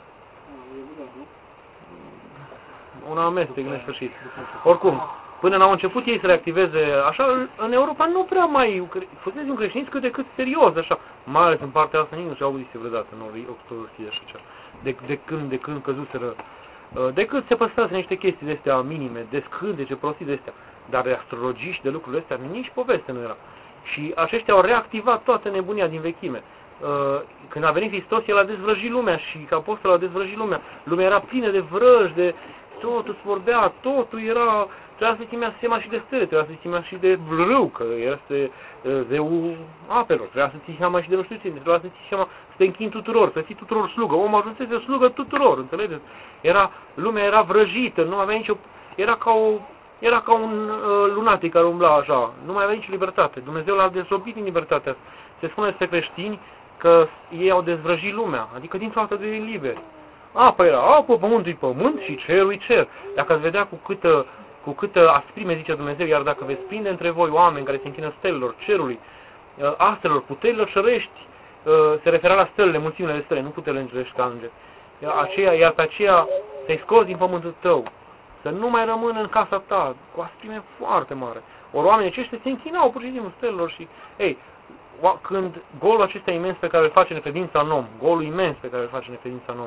Un amestec nesfârșit. Oricum, până n-au început ei să reactiveze, așa, în Europa nu prea mai fusese un creștinism cât de cât serios, așa, mai ales în partea asta, nici nu se auzise vreodată în ortodoxie și așa, de când căzuseră, decât se păstrase niște chestii de-astea minime, de scântece, prostii de-astea, dar de astrologii și de lucrurile astea, nici poveste nu era. Și aceștia au reactivat toată nebunia din vechime. Când a venit Hristos, El a dezvrăjit lumea și ca apostol a dezvrăjit lumea. Lumea era plină de vrăji, de totul se vorbea, totul era, trebuia să chimea seama și de stele, trebuia să chimea și de râu, că este zeul apelor, trebuia să ții seama și de nu știu ce, trebuia să ții seama să te închini tuturor, să fii tuturor slugă. Omul ajunsese slugă tuturor, înțelegeți? Lumea era vrăjită, nu avea nicio, era ca un lunatic care umbla așa, nu mai avea nicio libertate. Dumnezeu l-a dezrobit din libertatea asta. Se spune despre creștini că ei au dezvrăjit lumea, adică dintr-o dată de liberi. Apa era apă, pământul e pământ și cerul e cer. Dacă ați vedea cu câtă asprime, zice Dumnezeu, iar dacă veți prinde între voi oameni care se închină stelelor, cerului, astrelor, puterilor cerești, se referea la stelele, mulțimile de stele, nu puterile îngerești ca îngeri. Iar pe aceea te-ai scos din pământul tău, să nu mai rămână în casa ta, cu asprime foarte mare. Ori oamenii aceștia se închinau pur și simplu stelelor și, când golul acesta imens pe care îl face necredința în om, golul imens pe care îl face necredința în om,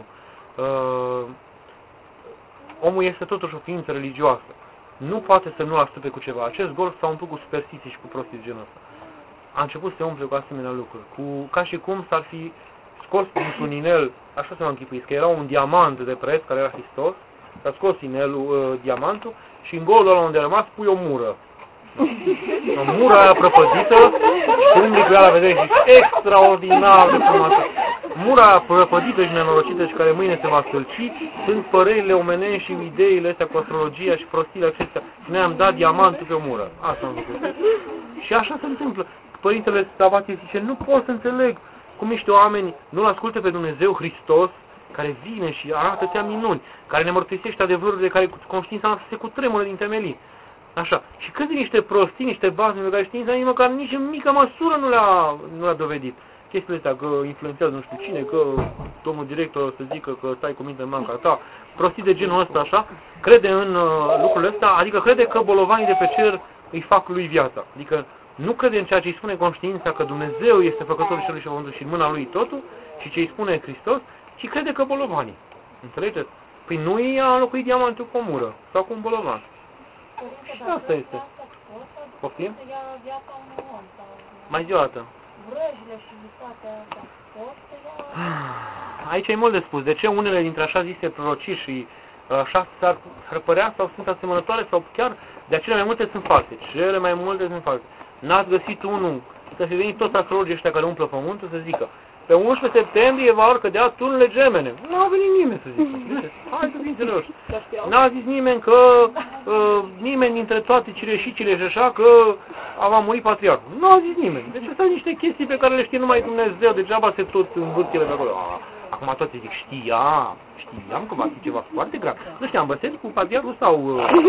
omul este totuși o ființă religioasă. Nu poate să nu astăpe cu ceva. Acest gol s-a umplut cu superstiții și cu prostii de genul ăsta. A început să se umple cu asemenea lucruri. Ca și cum s-ar fi scos dintr-un inel, așa să mă închipuiți, că era un diamant de preț, care era Hristos, s-a scos inelul, diamantul, și în golul ăla unde a rămas pui o mură. O mură aia prăpădită și umbli cu ea la vedere și extraordinar de frumoasă. Mura prăpădită și nenorocită și care mâine se va stâlci sunt părerile omenești și ideile astea cu astrologia și prostiile acestea. Și noi am dat diamantul pe o mură. Asta am făcut. Și așa se întâmplă. Părintele Savatie zice, nu pot să înțeleg cum niște oameni nu-L ascultă pe Dumnezeu Hristos, care vine și arată atâtea minuni, care ne mărturisește adevărurile care conștiința noastră se cutremură din temelii. Așa. Și cât de niște prostii, niște bazme pe care știința nici măcar nici în mică măsură nu le-a dovedit. Chestiile astea, că influențează nu știu cine, că domnul director o să zică că stai cu minte în banca ta, prostii de genul ăsta așa, crede în lucrurile astea, adică crede că bolovanii de pe cer îi fac lui viața. Adică nu crede în ceea ce îi spune conștiința că Dumnezeu este făcătorul cerului și pământului și în mâna lui totul și ce îi spune Hristos, ci crede că bolovanii. Înțelegeți? Păi nu i-a înlocuit diamantul cu o mură sau cu un bolovan. Și asta este. Poftim? Mai zi o dată. Vrăjile și toate astea. Aici e mult de spus. De ce unele dintre așa zise prorocii și așa s-ar părea sau sunt asemănătoare sau chiar de acele mai multe sunt false. Cele mai multe sunt false. N-ați găsit unul, să fi venit toți astrologii ăștia care umplă pământul să zică pe 11 septembrie va cădea turnele gemene. Nu a venit nimeni să zică. Hai să fim serioși. N-a zis nimeni că nimeni dintre toate cireșicile și așa că va muri patriarhul. Nu a zis nimeni. Deci astea sunt niște chestii pe care le știe numai Dumnezeu. Degeaba se tot învârtile pe acolo. Acum toate zic, știam că va fi ceva foarte grav. Nu știam, băsesc cu patriarhul sau...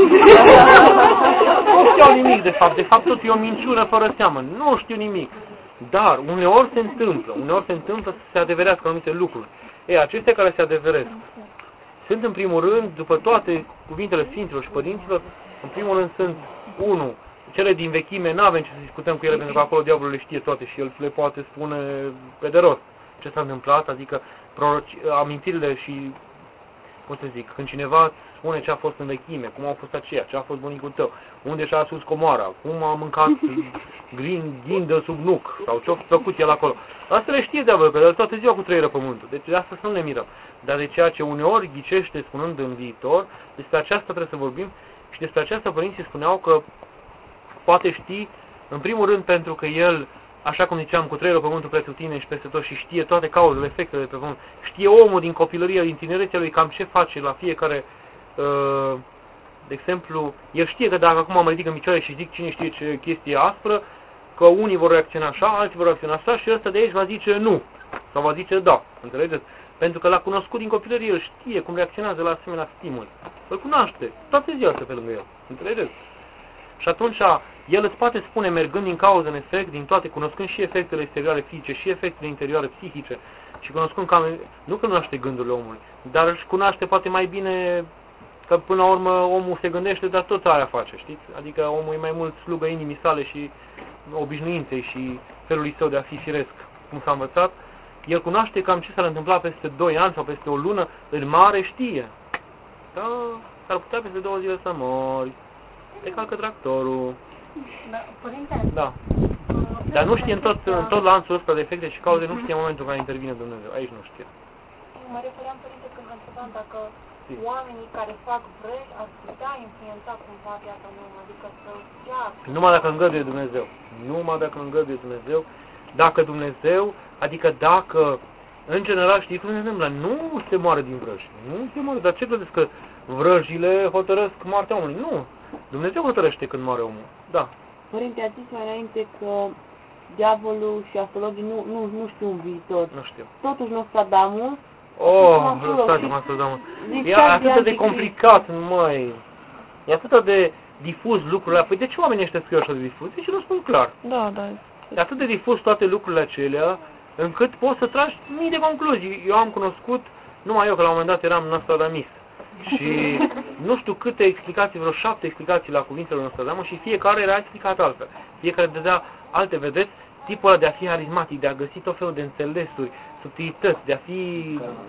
Nu știau nimic de fapt. De fapt tot e o minciună fără seamă. Nu știu nimic. Dar uneori se întâmplă să se adeverească anumite lucruri. Acestea care se adeveresc sunt în primul rând, după toate cuvintele Sfinților și Părinților, în primul rând sunt, 1, cele din vechime, n-avem ce să discutăm cu ele, pentru că acolo diavolul le știe toate și el le poate spune pe de rost ce s-a întâmplat, adică amintirile și, cum să zic, când cineva spune ce a fost în vechime, cum au fost aceia, ce a fost bunicul tău, unde și-a sus comoara, cum a mâncat ghindă sub nuc, sau ce-a făcut el acolo. Asta le știe diavolul, că toată ziua cu trăieră pământul, deci de asta să nu ne mirăm. Dar de ceea ce uneori ghicește spunând în viitor, despre aceasta trebuie să vorbim și despre aceasta părinții spuneau că poate ști, în primul rând pentru că el așa cum ziceam, cu creierul pământul pretutine și peste tot și știe toate cauzele, efectele de pe pământ. Știe omul din copilărie, din tinerețea lui, cam ce face la fiecare, de exemplu, el știe că dacă acum mă ridic în picioare și zic cine știe ce chestie aspră, că unii vor reacționa așa, alții vor reacționa așa și ăsta de aici va zice nu, sau va zice da, înțelegeți? Pentru că l-a cunoscut din copilărie, el știe cum reacționează la asemenea stimuli. Îl cunoaște, toate ziua pe lângă el, înțelegeți? Și atunci el îți poate spune, mergând din cauză în efect, din toate, cunoscând și efectele exterioare fizice, și efectele interioare psihice, și cunoscând cam, nu că cunoaște gândurile omului, dar își cunoaște poate mai bine, că până la urmă omul se gândește, dar tot aia face, știți? Adică omul e mai mult slugă inimii sale și obișnuinței și felului său de a fi firesc, cum s-a învățat. El cunoaște cam ce s-ar întâmpla peste 2 ani sau peste o lună, în mare știe. Da, s-ar putea peste 2 zile să mori. Te calcă tractorul. Da, părinte? Da. Dar nu știe în tot lanțul ăsta de efecte și cauze, nu știe în momentul în care intervine Dumnezeu. Aici nu știe. Mă refeream, părinte, când vă întrebam dacă oamenii care fac vrăji ar putea influența cumva viața nouă, adică să viață. Numai dacă îngăduie Dumnezeu. Numai dacă îngăduie Dumnezeu. Dacă Dumnezeu, adică dacă, în general, știți cum se întâmplă? Nu se moare din vrăji. Nu se moare. Dar ce credeți că vrăjile hotărăsc moartea omului? Nu. Dumnezeu hotărăște când moare omul. Da. Părinte, a zis mai înainte că diavolul și astrologii nu știu un viitor. Nu știu. Totuși Nostradamus... Lăsați-mă Nostradamus. E atât de complicat, măi. E atât de difuz lucrurile. Păi de ce oamenii ăștia scriu așa de difuz? Deci nu spun clar. Da. E atât de difuz toate lucrurile acelea, încât poți să tragi mii de concluzii. Eu am cunoscut, numai eu, că la un moment dat eram nostradamist. Și nu știu câte explicații, vreo 7 explicații la cuvintele Nostradamus și fiecare era explicat altfel. Fiecare dădea alte, vedeți, tipul ăla de a fi harismatic, de a găsi tot felul de înțelesuri, subtilități, de a fi,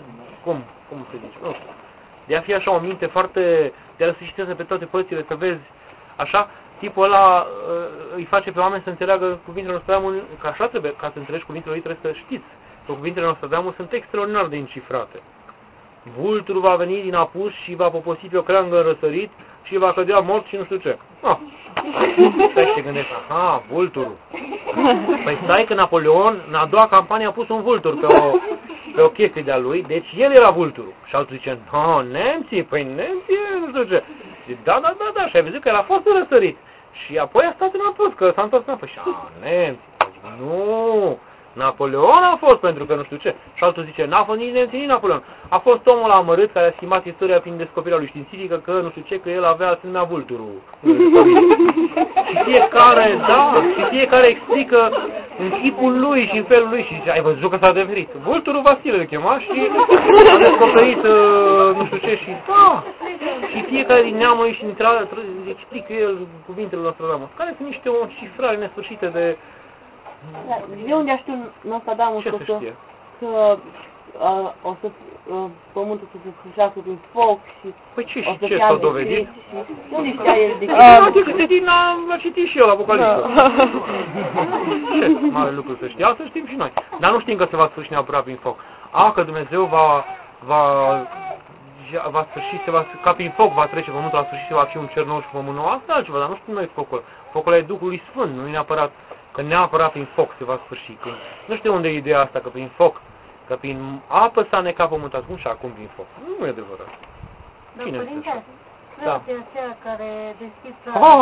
cum se zice, nu știu, de a fi așa o minte foarte, de a se pe toate părțile, să vezi, așa, tipul ăla îi face pe oameni să înțeleagă cuvintele Nostradamus, că așa trebuie, ca să înțelegi cuvintele lui trebuie să știți, că cuvintele Nostradamus sunt extraordinar de încifrate. Vulturul va veni din apus și va poposi pe o creangă în răsărit și va cădea mort și nu știu ce. Stai și te gândești, aha, vulturul. Păi stai că Napoleon, în a doua campanie, a pus un vultur pe o chestie de-a lui, deci el era vulturul. Și altul zice, nemții, păi nemții, nu știu ce. Zice, da, și ai văzut că el a fost în răsărit. Și apoi a stat în apus, că s-a întors înapoi. Și nemții. Zice, nu, Napoleon a fost pentru că nu știu ce. Și altul zice, n-a fost nici nemții, nici Napoleon. A fost omul amărât care a schimbat istoria prin descoperirea lui științifică că nu știu ce, că el avea asemenea vulturul. Și fiecare explică în chipul lui și în felul lui și zice, ai văzut că s-a adeverit. Vulturul Vasile le chema și a descoperit nu știu ce și da. Și fiecare din neamul și explică el cuvintele Nostradamus, care sunt niște o cifrare nesfârșite de... De unde a știut Nostradamus că o să pământul să se sfârșească prin foc și păi ce s-a dovedit? Unde știa el de ce? L-a citit și el Apocalipsa. Ce mare lucru să știa, să știm și noi. Dar nu știm că se va sfârși neapărat prin foc. Că Dumnezeu va sfârși, ca prin foc va trece pământul la sfârșit și va fi un cer nou și pământ nou. Asta e altceva, dar nu știm noi focul. Focul e Duhului Sfânt, nu e neapărat că neapărat prin foc se va sfârși. Nu știu unde e ideea asta, că prin foc, că prin apă s-a necat pământul acum și acum prin foc. Nu e adevărat. Dar, părinte, preoții aceia care deschid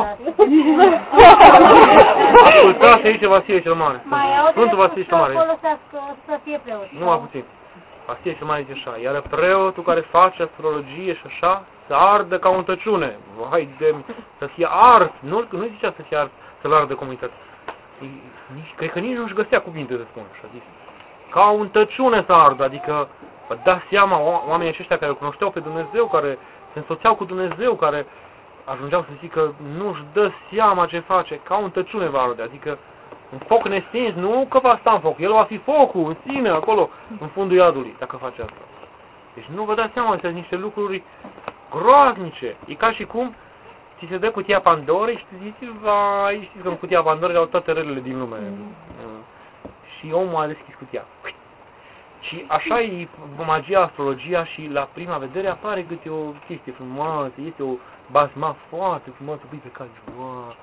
ascultați aici Vasile cel Mare. Sfântul Vasile cel Mare. Să fie preot. Numai puțin. Vasile cel Mare zice așa, iar preotul care face astrologie și așa, să ardă ca o întăciune. Vai de... să fie ars. Nu zicea să fie ars, să-l ardă comunitatea. Cred că nici nu-și găsea cuvinte să spun așa, zis. Ca o întăciune să ardă, adică vă dați seama, oamenii aceștia care îl cunoșteau pe Dumnezeu, care se însoțeau cu Dumnezeu, care ajungeau să zică nu-și dă seama ce face, ca o întăciune va arde, adică un foc nestins, nu că va sta în foc, el va fi focul în sine, acolo, în fundul iadului, dacă face asta. Deci nu vă dați seama, sunt niște lucruri groaznice. E ca și cum ți se dă cutia Pandorei și zici, vai, știți că în cutia Pandorei au toate relele din lume. Și omul a deschis cutia. Și așa e magia, astrologia și la prima vedere apare câte o chestie frumoasă, este o basma foarte frumoasă, pui pe cale,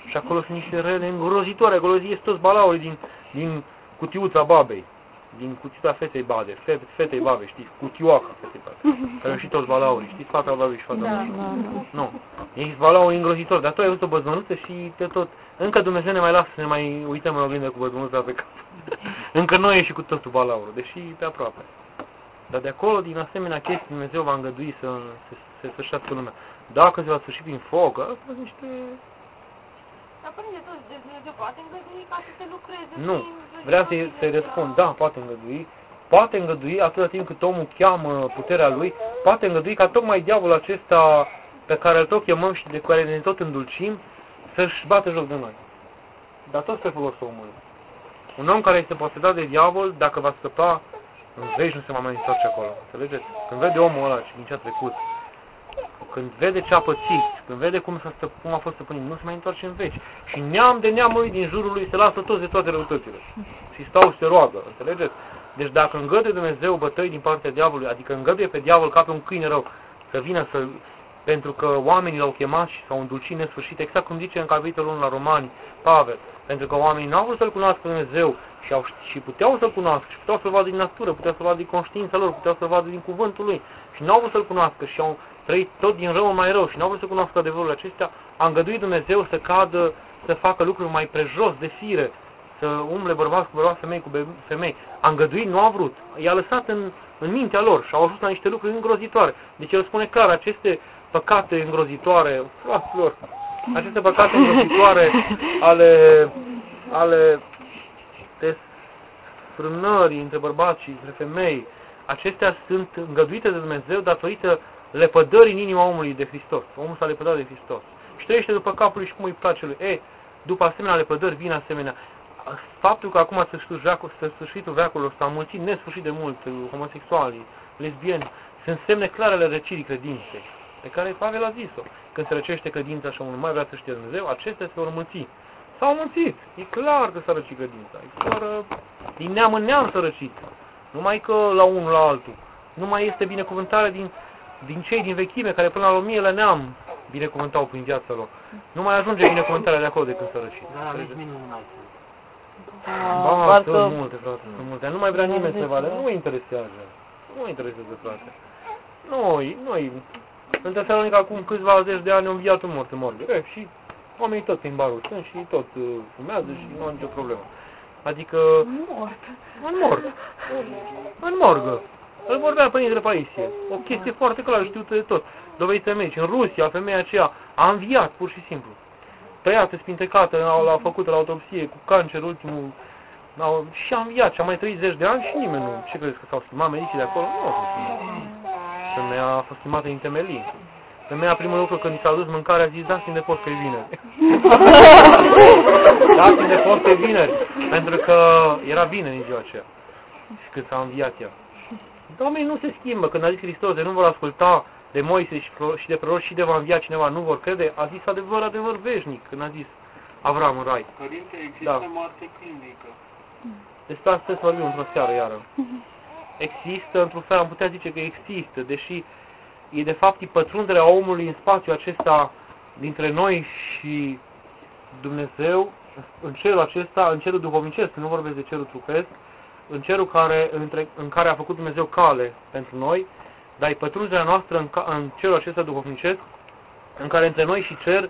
Și acolo sunt niște rele îngrozitoare. Acolo este toți balaurii din cutiuța babei. Din cutiuța fetei babe, știți? Cutioaca fetei babe. Care au și toți balaurii. Știți? Fata babei și fata babei. Nu. Ești balauri îngrozitor. Dar tu ai avut o băzmănuță și te tot... Încă Dumnezeu ne mai lasă să ne mai uităm în oglindă cu băzmănuța pe cap. Încă noi e și cu totul balaurul, deși pe aproape. Dar de acolo, din asemenea chestii, Dumnezeu va îngădui să se sfârșească lumea. Dacă se va sfârși prin foc, asta sunt niște... Dar părinte, totuși, Dumnezeu poate îngădui ca să se lucreze? Nu. Vreau să-i răspund. Da, poate îngădui. Poate îngădui atâta timp cât omul cheamă puterea lui. Poate îngădui ca tocmai diavolul acesta pe care îl tot chemăm și de care ne tot îndulcim să-și bată joc de noi. Dar tot spre folosul omului. Un om care este posedat de diavol, dacă va scăpa, în veci nu se va mai întoarce acolo. Înțelegeți? Când vede omul ăla și din ce a trecut, când vede ce a pățit, când vede cum a fost stăpânit, nu se mai întoarce în veci. Și neam de neamului din jurul lui se lasă toți de toate răutățile. Și stau și se roagă. Înțelegeți? Deci dacă îngăduie Dumnezeu bătăi din partea diavolului, adică îngăduie pe diavol ca pe un câine rău să vină pentru că oamenii l-au chemat și s-au îndulcit nesfârșit, exact cum zice în capitolul 1 la Romani, Pavel, pentru că oamenii n-au vrut să-L cunoască Dumnezeu și puteau să-L cunoască și puteau să-L vadă din natură, puteau să-L vadă din conștiința lor, puteau să-L vadă din cuvântul Lui și n-au vrut să-L cunoască și au trăit tot din rău mai rău și n-au vrut să cunoască adevărul acestea, a îngăduit Dumnezeu să cadă, să facă lucruri mai prejos de fire, să umble bărbați cu bărbați, femei cu femei. A îngăduit, nu a vrut. I-a lăsat în mintea lor și au ajuns la niște lucruri îngrozitoare. Deci el spune clar, aceste păcate îngrozitoare, fraților, aceste păcate îngrozitoare ale desfrânării între bărbați și între femei, acestea sunt îngăduite de Dumnezeu datorită lepădării în inima omului de Hristos. Omul s-a lepădat de Hristos. Și trăiește după capul lui și cum îi place lui. După asemenea lepădări vine asemenea. Faptul că acum sfârșitul veacurilor s-a mulțit nesfârșit de mult homosexualii, lesbieni, sunt semne clare ale răcirii credinței, pe care Pavel a zis-o. Când se răcește credința și omul nu mai vrea să știe Dumnezeu, acestea se vor mulți. S-au mulțit. E clar că s-a răcit credința. E clar, din neam în neam s-a răcit. Numai că la unul la altul. Nu mai este binecuvântare din cei din vechime, care până la 1000 neam binecuvântau prin viața lor. Nu mai ajunge binecuvântarea de acolo de când s-a răcit. Da, nici mine nu mai sunt. Ba, sunt multe, frate, sunt multe. Nu mai vrea nimeni să vadă. Nu interesează. Nu interesează, frate. Noi, în Tesalonica acum câțiva zeci de ani au înviat un mort în morgă. Și oamenii tot în barul sunt și tot fumează și nu au nicio problemă. Adică... În morgă. Îl vorbea Părintele Paisie. O chestie foarte clară, știută de tot. Dovedită meci. În Rusia, femeia aceea a înviat, pur și simplu. Tăiată, spintecată, l-a făcut la autopsie cu cancer, ultimul... Și a înviat și a mai trăit 10 de ani și nimeni nu... Ce credeți că s-au schimbat medicii de acolo? Nu au fost schimbat. Femeia a fost schimbată din temelii. Femeia, primul lucru, când i s-a dus mâncarea, a zis, dați-mi de post că e vineri. Dați-mi de post că e vineri. Pentru că era vineri în ziua aceea. Și când s-a înviat ea. Oamenii nu se schimbă. Când a zis Hristos, de nu vor asculta de Moise și de proroci și de va învia cineva, nu vor crede, a zis adevăr veșnic, când a zis Avram în rai. Părinte, există moarte clinică. Despre asta să vorbim într-o seară iară. Există, într-un fel, am putea zice că există, deși e de fapt pătrunderea omului în spațiul acesta dintre noi și Dumnezeu, în cerul acesta, în cerul duhovnicesc, nu vorbesc de cerul trupesc, în cerul în care a făcut Dumnezeu cale pentru noi, dar e pătrunderea noastră în cerul acesta duhovnicesc, în care între noi și cer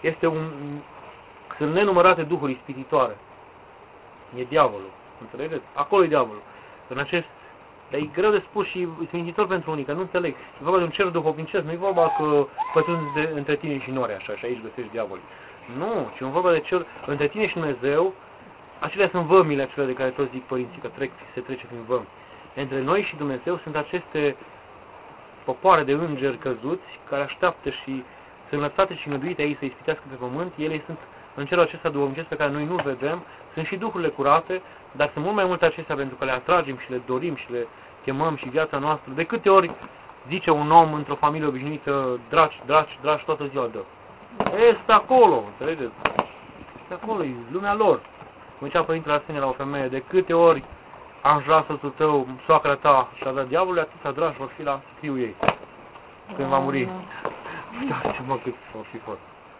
sunt nenumărate duhuri ispititoare. E diavolul, înțelegeți? Acolo e diavolul. Dar e greu de spus și sfințitor pentru unii, că nu înțeleg. E vorba de un cer duhovnicesc, nu e vorba că pătrunzi între tine și nori, așa, și aici găsești diavolul. Nu, ci e vorba de cer între tine și Dumnezeu. Acelea sunt vămile acelea de care toți zic părinții, că se trece prin vămi. Între noi și Dumnezeu sunt aceste popoare de îngeri căzuți care așteaptă și sunt lăsate și îngăduite ei să ispitească pe pământ. Ele sunt în cerul acesta duhovnicesc pe care noi nu vedem. Sunt și duhurile curate, dar sunt mult mai multe acestea pentru că le atragem și le dorim și le chemăm și viața noastră. De câte ori zice un om într-o familie obișnuită, dragi, toată ziua dă. Este acolo, înțelegeți? Este acolo, e lumea lor. Cum zicea Părintele Arsenie la o femeie, de câte ori am jurat soțul tău, soacra ta și a dat diavolul, atâția dragi vor fi la scriu ei. Când va muri. Uitați-mă cât vor fi fost.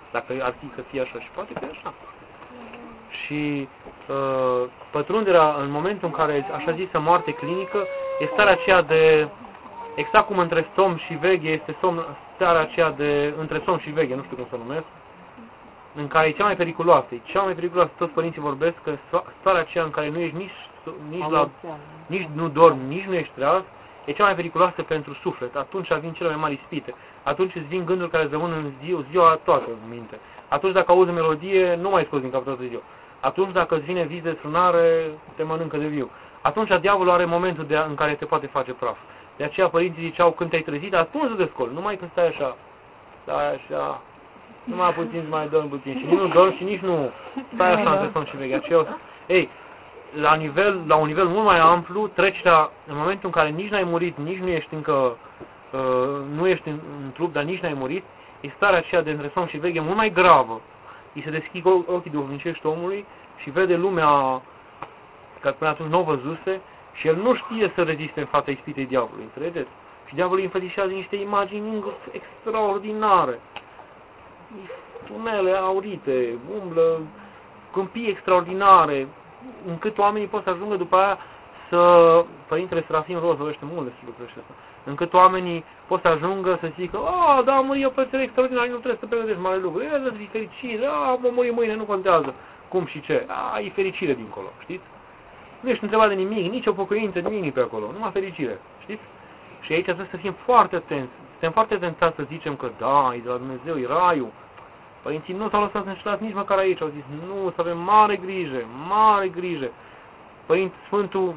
Dacă ar fi să fie așa și poate că e așa. Și pătrunderea în momentul în care, așa zisă, moarte clinică, e starea aceea de, exact cum între somn și veche este starea aceea de, între somn și veche, nu știu cum să numesc, în care e cea mai periculoasă. E cea mai periculoasă, toți părinții vorbesc că starea aceea în care nu ești nici nu dormi, nici nu ești treaz, e cea mai periculoasă pentru suflet. Atunci vin cele mai mari ispite. Atunci îți vin gânduri care îți rămân în ziua toată în minte. Atunci dacă auzi o melodie, nu mai scoți din cap toată ziua. Atunci dacă îți vine vis de sunare, te mănâncă de viu. Atunci diavolul are momentul în care te poate face praf. De aceea părinții ziceau, când te-ai trezit, atunci te descoli. Numai când stai așa, numai puțin, mai dormi puțin. Și nici nu dormi și nici nu stai așa între somn și veche. Ei, la un nivel mult mai amplu, trecerea, în momentul în care nici n-ai murit, nici nu ești încă, nu ești în trup, dar nici n-ai murit, e starea aceea de între somn și veche mult mai gravă. Îi se deschid ochii duhovnicești omului și vede lumea care până atunci nu o văzuse și el nu știe să reziste în fața ispitei diavolului, înțelegeți? Și diavolul îi înfățișează niște imagini extraordinare. Tunele aurite, umblă, câmpii extraordinare, încât oamenii pot să ajungă după aia Părintele Serafim Roz vorbește mult despre lucrurile astea, încât oamenii pot să ajungă să zică, da, mă, eu părintele extraordinar, nu trebuie să pregătești mare lucru, e să fii fericire, mă mori mâine, nu contează, cum și ce, e fericire dincolo, știți? Nu ești întrebat de nimic, nici o pocăință, nimic pe acolo, numai fericire, știți? Și aici trebuie să fim foarte atenți, suntem foarte atenți să zicem că da, e de la Dumnezeu, e raiul. Părinții nu s-au lăsat înșelați nici măcar aici, au zis, nu, să avem mare grijă. Părinte Sfântul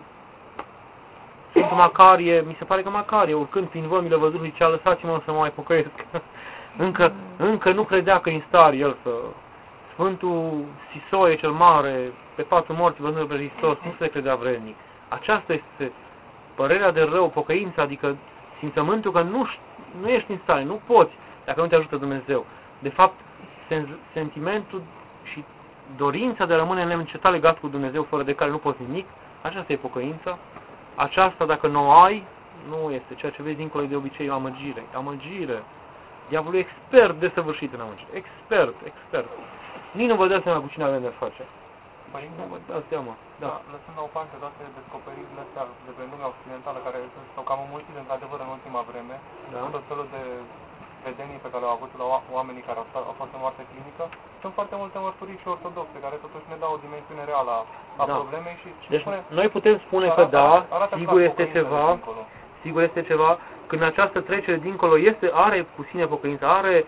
Macarie, mi se pare că Macarie, urcând prin vămile văzut, zicea, lăsați-mă să mă mai pocăiesc. încă nu credea că e în stare el să... Sfântul Sisoie cel mare, pe patul morții văzându-l pe Hristos, nu se credea vrednic. Aceasta este părerea de rău, pocăința, adică simțământul că nu ești în stare, nu poți, dacă nu te ajută Dumnezeu. De fapt, sentimentul și dorința de a rămâne neîncetat legat cu Dumnezeu, fără de care nu poți nimic, aceasta e pocăința. Aceasta, dacă nu o ai, nu este. Ceea ce vezi dincolo de obicei e amăgire. Diavolul e expert desăvârșit în amăgire. Expert. Nici nu vă dați seama cu cine avem de face. Părinte, nu vă dați seama. Da. Lăsând la o parte toate descoperirile astea de pe lumea occidentală, care s-au cam înmulțit într-adevăr în ultima vreme, tot felul de vedenii pe care le-au avut la oamenii care au fost în moarte clinică, sunt foarte multe mărturii și ortodoxe, care totuși ne dau o dimensiune reală a problemei și deci noi putem spune că da, sigur este ceva, când această trecere dincolo are cu sine pocăință,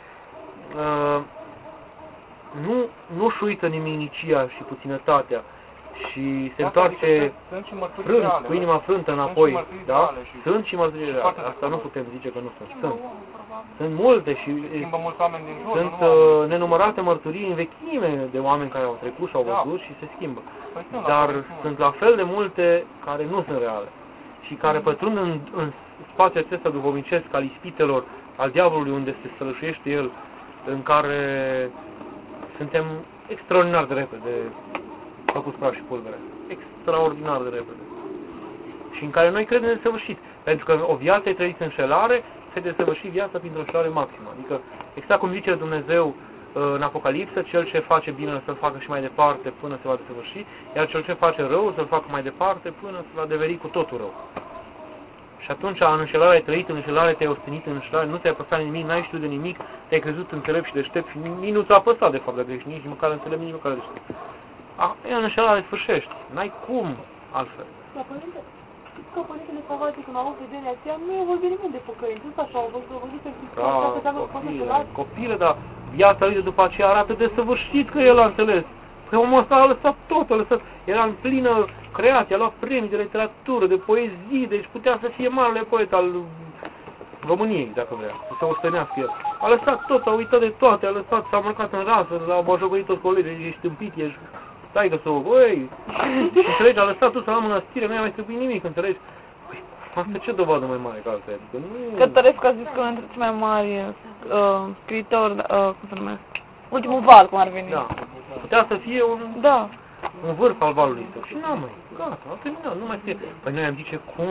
nu-și uită niminicia și puținătatea și se întoarce frânt, cu inima frântă înapoi, da? Sunt și mărturii reale. Asta nu putem zice că nu sunt. Sunt multe și sunt nenumărate mărturii în vechime de oameni care au trecut și au văzut și se schimbă. Dar sunt la fel de multe care nu sunt reale și care pătrund în spațiul acesta duhovnicesc al ispitelor, al diavolului, unde se strălușește el, în care suntem extraordinar de repede făcuți praf și pulbere. Extraordinar de repede. Și în care noi credem de săvârșit. Pentru că o viață e trăită în înșelare, se desăvârși viața printr-o înșelare maximă. Adică, exact cum zice Dumnezeu în Apocalipsă, cel ce face bine să-l facă și mai departe până se va desăvârși, iar cel ce face rău să-l facă mai departe până se va deveri cu totul rău. Și atunci, în înșelare ai trăit, în înșelare te-ai ostenit, în înșelare nu te-ai apăsat nimic, n-ai știut de nimic, te-ai crezut înțelept și deștept și nici nu ți-a apăsat, de fapt, dacă ești nici măcar înțelept, nici măcar deștept. În înșelare sfârșești. N-ai cum altfel. Da, părinte, știți că părintele Savaci, când a avut vederea aceea, nu i-a vorbit nimeni de pocăință, așa au văzut pe Hristos, copile, dar viața lui de după aceea arată desăvârșit că el a înțeles. Că omul ăsta a lăsat tot, era în plină creație, a luat premii de literatură, de poezie, deci putea să fie marele poet al României, dacă vrea, să se ostenească el. A lăsat tot, a uitat de toate, a lăsat, s-a mărcat în rasă, l-au bajocorit toți colegii, ești tâmpit, ești... Stai că s-o, băi, și înțelegi, a lăsat tu să la mănăstire, nu i-a mai trebuit nimic, înțelegi? Păi, asta ce dovadă mai mare ca asta? Adică nu... Cătărescu a zis că unul dintre cei mai mari scriitori, cum se numesc? Ultimul val, cum ar veni. Da, putea să fie un vârf al valului său. Și n-am mai, gata, a terminat, nu mai scrie. Păi noi am zice cum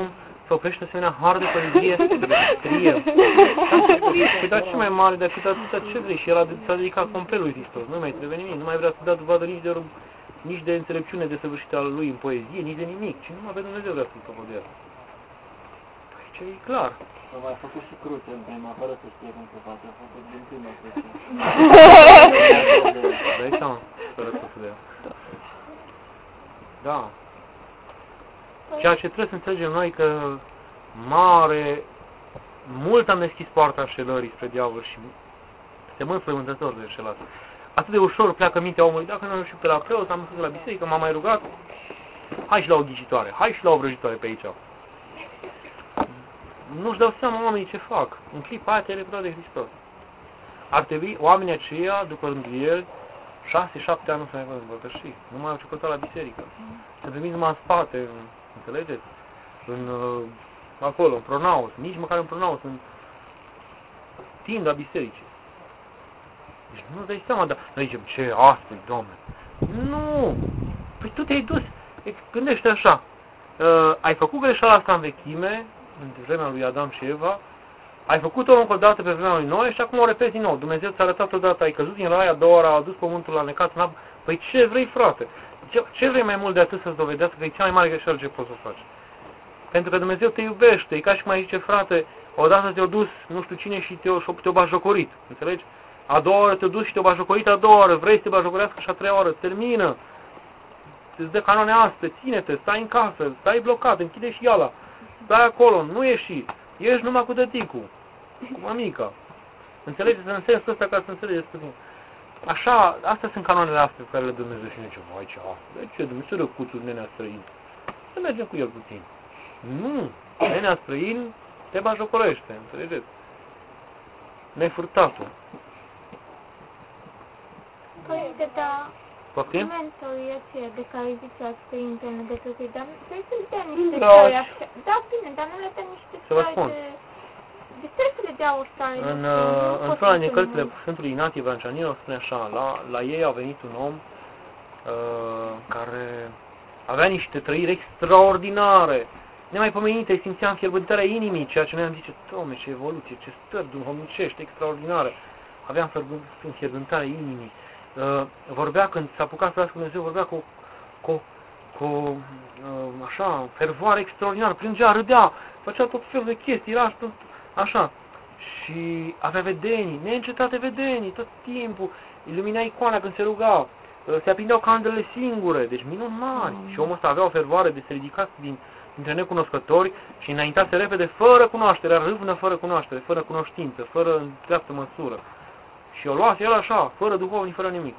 să oprești asemenea har de poezie, scrie. Păi da, ce mai mare decât atâta ce vrei? Și el s-a dedicat complet lui Hristos. Nu mai trebuie nimic, nu mai vrea să dea dovadă nici de înțelepciune desăvârșită al lui în poezie, nici de nimic. Și numai pe Dumnezeu vrea să-l propovădească. Păi ce e clar. Am mai făcut și cruce în prima, fără să știe cum se face. A făcut din prima cruce. Dai seama, fără să se dea. Da. Ceea ce trebuie să înțelegem noi că mult am deschis poarta înșelării spre diavol și se mult frământător de înșelat. Atât de ușor pleacă mintea omului, dacă nu am ieșit pe la preot, am fost la biserică, m-am mai rugat, hai și la o ghicitoare, hai și la o vrăjitoare pe aici. Nu-și dau seama oamenii ce fac. În clipa aia te-ai lepădat de Hristos. Ar trebui oamenii aceia, după rânduieli, 6-7 ani nu se mai văd împărtășii. Nu mai au ce căuta la biserică. Sunt primiți numai în spate, înțelegeți? Acolo, în pronaos. Nici măcar în pronaos, în tinda bisericii. Deci nu dai seama, dar noi zicem, ce astfel, Doamne. Nu! Păi tu te-ai dus. Gândește așa. Ai făcut greșeala asta în vechime, în vremea lui Adam și Eva, ai făcut-o încă o dată pe vremea lui Noe și acum o repezi din nou. Dumnezeu ți-a arătat odată, ai căzut din rai, a doua oară a adus pământul la necat în apă. Păi ce vrei, frate? Ce vrei mai mult de atât să-ți dovedească că e cea mai mare greșeală ce poți să faci? Pentru că Dumnezeu te iubește. E ca și cum ai zice, frate, odată te-a dus nu știu cine și te-a bajocorit. Înțelegi? A doua oară te-a dus și te-a bajocorit, a doua oară vrei să te bajocorească și a treia oară. Termină. Îți dă canoane astea, ține-te, stai în casă, stai blocat, închide și iala. Stai acolo, nu ieși. Ieși numai cu tăticul, cu mamica. Înțelegeți? În sensul ăsta ca să înțelegeți puțin. Așa, astea sunt canoanele astea pe care le dă Dumnezeu și ne zice, vai ce asta, de ce Dumnezeu răcuțul nenea străin? Să mergem cu el puțin. Nu, nenea străin te bajocorește, înțelegeți? Nefurtatul. Părinte, dar Poftim? mentorii aceia de care ziceați că intră în legătură cu ei, dar trebuie să le dea niște stări așa. Da, bine, dar nu le dea niște stări de... De ce să le dea o stare? Într-una din cărțile Sfântului Ignatie Vrancianino spune așa, la ei a venit un om care avea niște trăiri extraordinare, nemaipomenite, simțea înfierbântarea inimii, ceea ce noi am zice, Doamne, ce evoluție, ce stări duhovnicești extraordinare. Avea înfierbântarea inimii. Vorbea, când s-a apucat să vrească Dumnezeu, vorbea cu așa, fervoare extraordinară, plângea, râdea, făcea tot felul de chestii, era așa. Și avea vedenii, neîncetate vedenii, tot timpul, ilumina icoana când se ruga, se aprindeau candelele singure, deci minuni mari. Și omul ăsta avea o fervoare de se ridica dintre necunoscători și înaintase repede, fără cunoaștere, râvnă fără cunoaștere, fără cunoștință, fără dreaptă măsură. Și o luase el așa, fără duhovnic, fără nimic.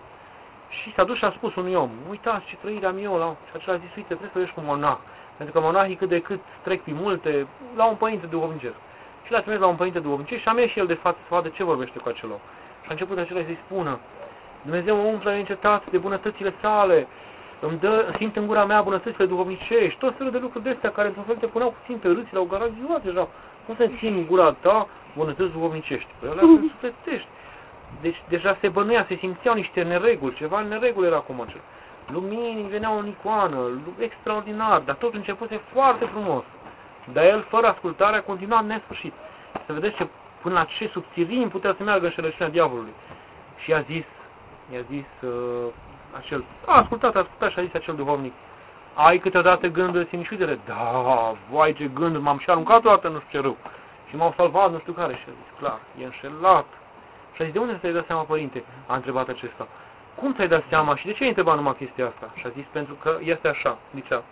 Și s-a dus și a spus unui om, uitați ce trăire am eu, și acela a zis, uite, trebuie să ești cu monah. Pentru că monahii cât de cât trec pe multe, la un părinte duhovnicesc. Și l-a trimis la un părinte duhovnicesc și a mers și el de față să vadă ce vorbește cu acel om. Și a început acela să-i spună, Dumnezeu mă umflă neîncetat de bunătățile sale, simt în gura mea bunătățile duhovnicești, tot felul de lucruri de astea care într-un fel te puneau puțin pe râți, la o garaziua deja. Cum să țin în gura ta bunătăți duhovnicești? Păi alea se sufletești. Deci deja se bănuia, se simțeau niște nereguli, ceva în nereguli era acum acela. Luminii veneau în icoană, extraordinar, dar tot începuse foarte frumos. Dar el, fără ascultare, a continuat nesfârșit. Să vedeți până la ce subțirimi putea să meargă înșelăciunea diavolului. Și i-a zis acel, a ascultat și a zis acel duhovnic, ai câteodată gânduri sinișuidere? Da, vai ce gânduri, m-am și aruncat toată nu știu ce rău. Și m-au salvat nu știu care. Și a zis, clar, e înșelat. Și a zis, de unde ți-ai dat seama, părinte? A întrebat acesta. Cum ți-ai dat seama și de ce ai întrebat numai chestia asta? Și a zis, pentru că este așa, zicea.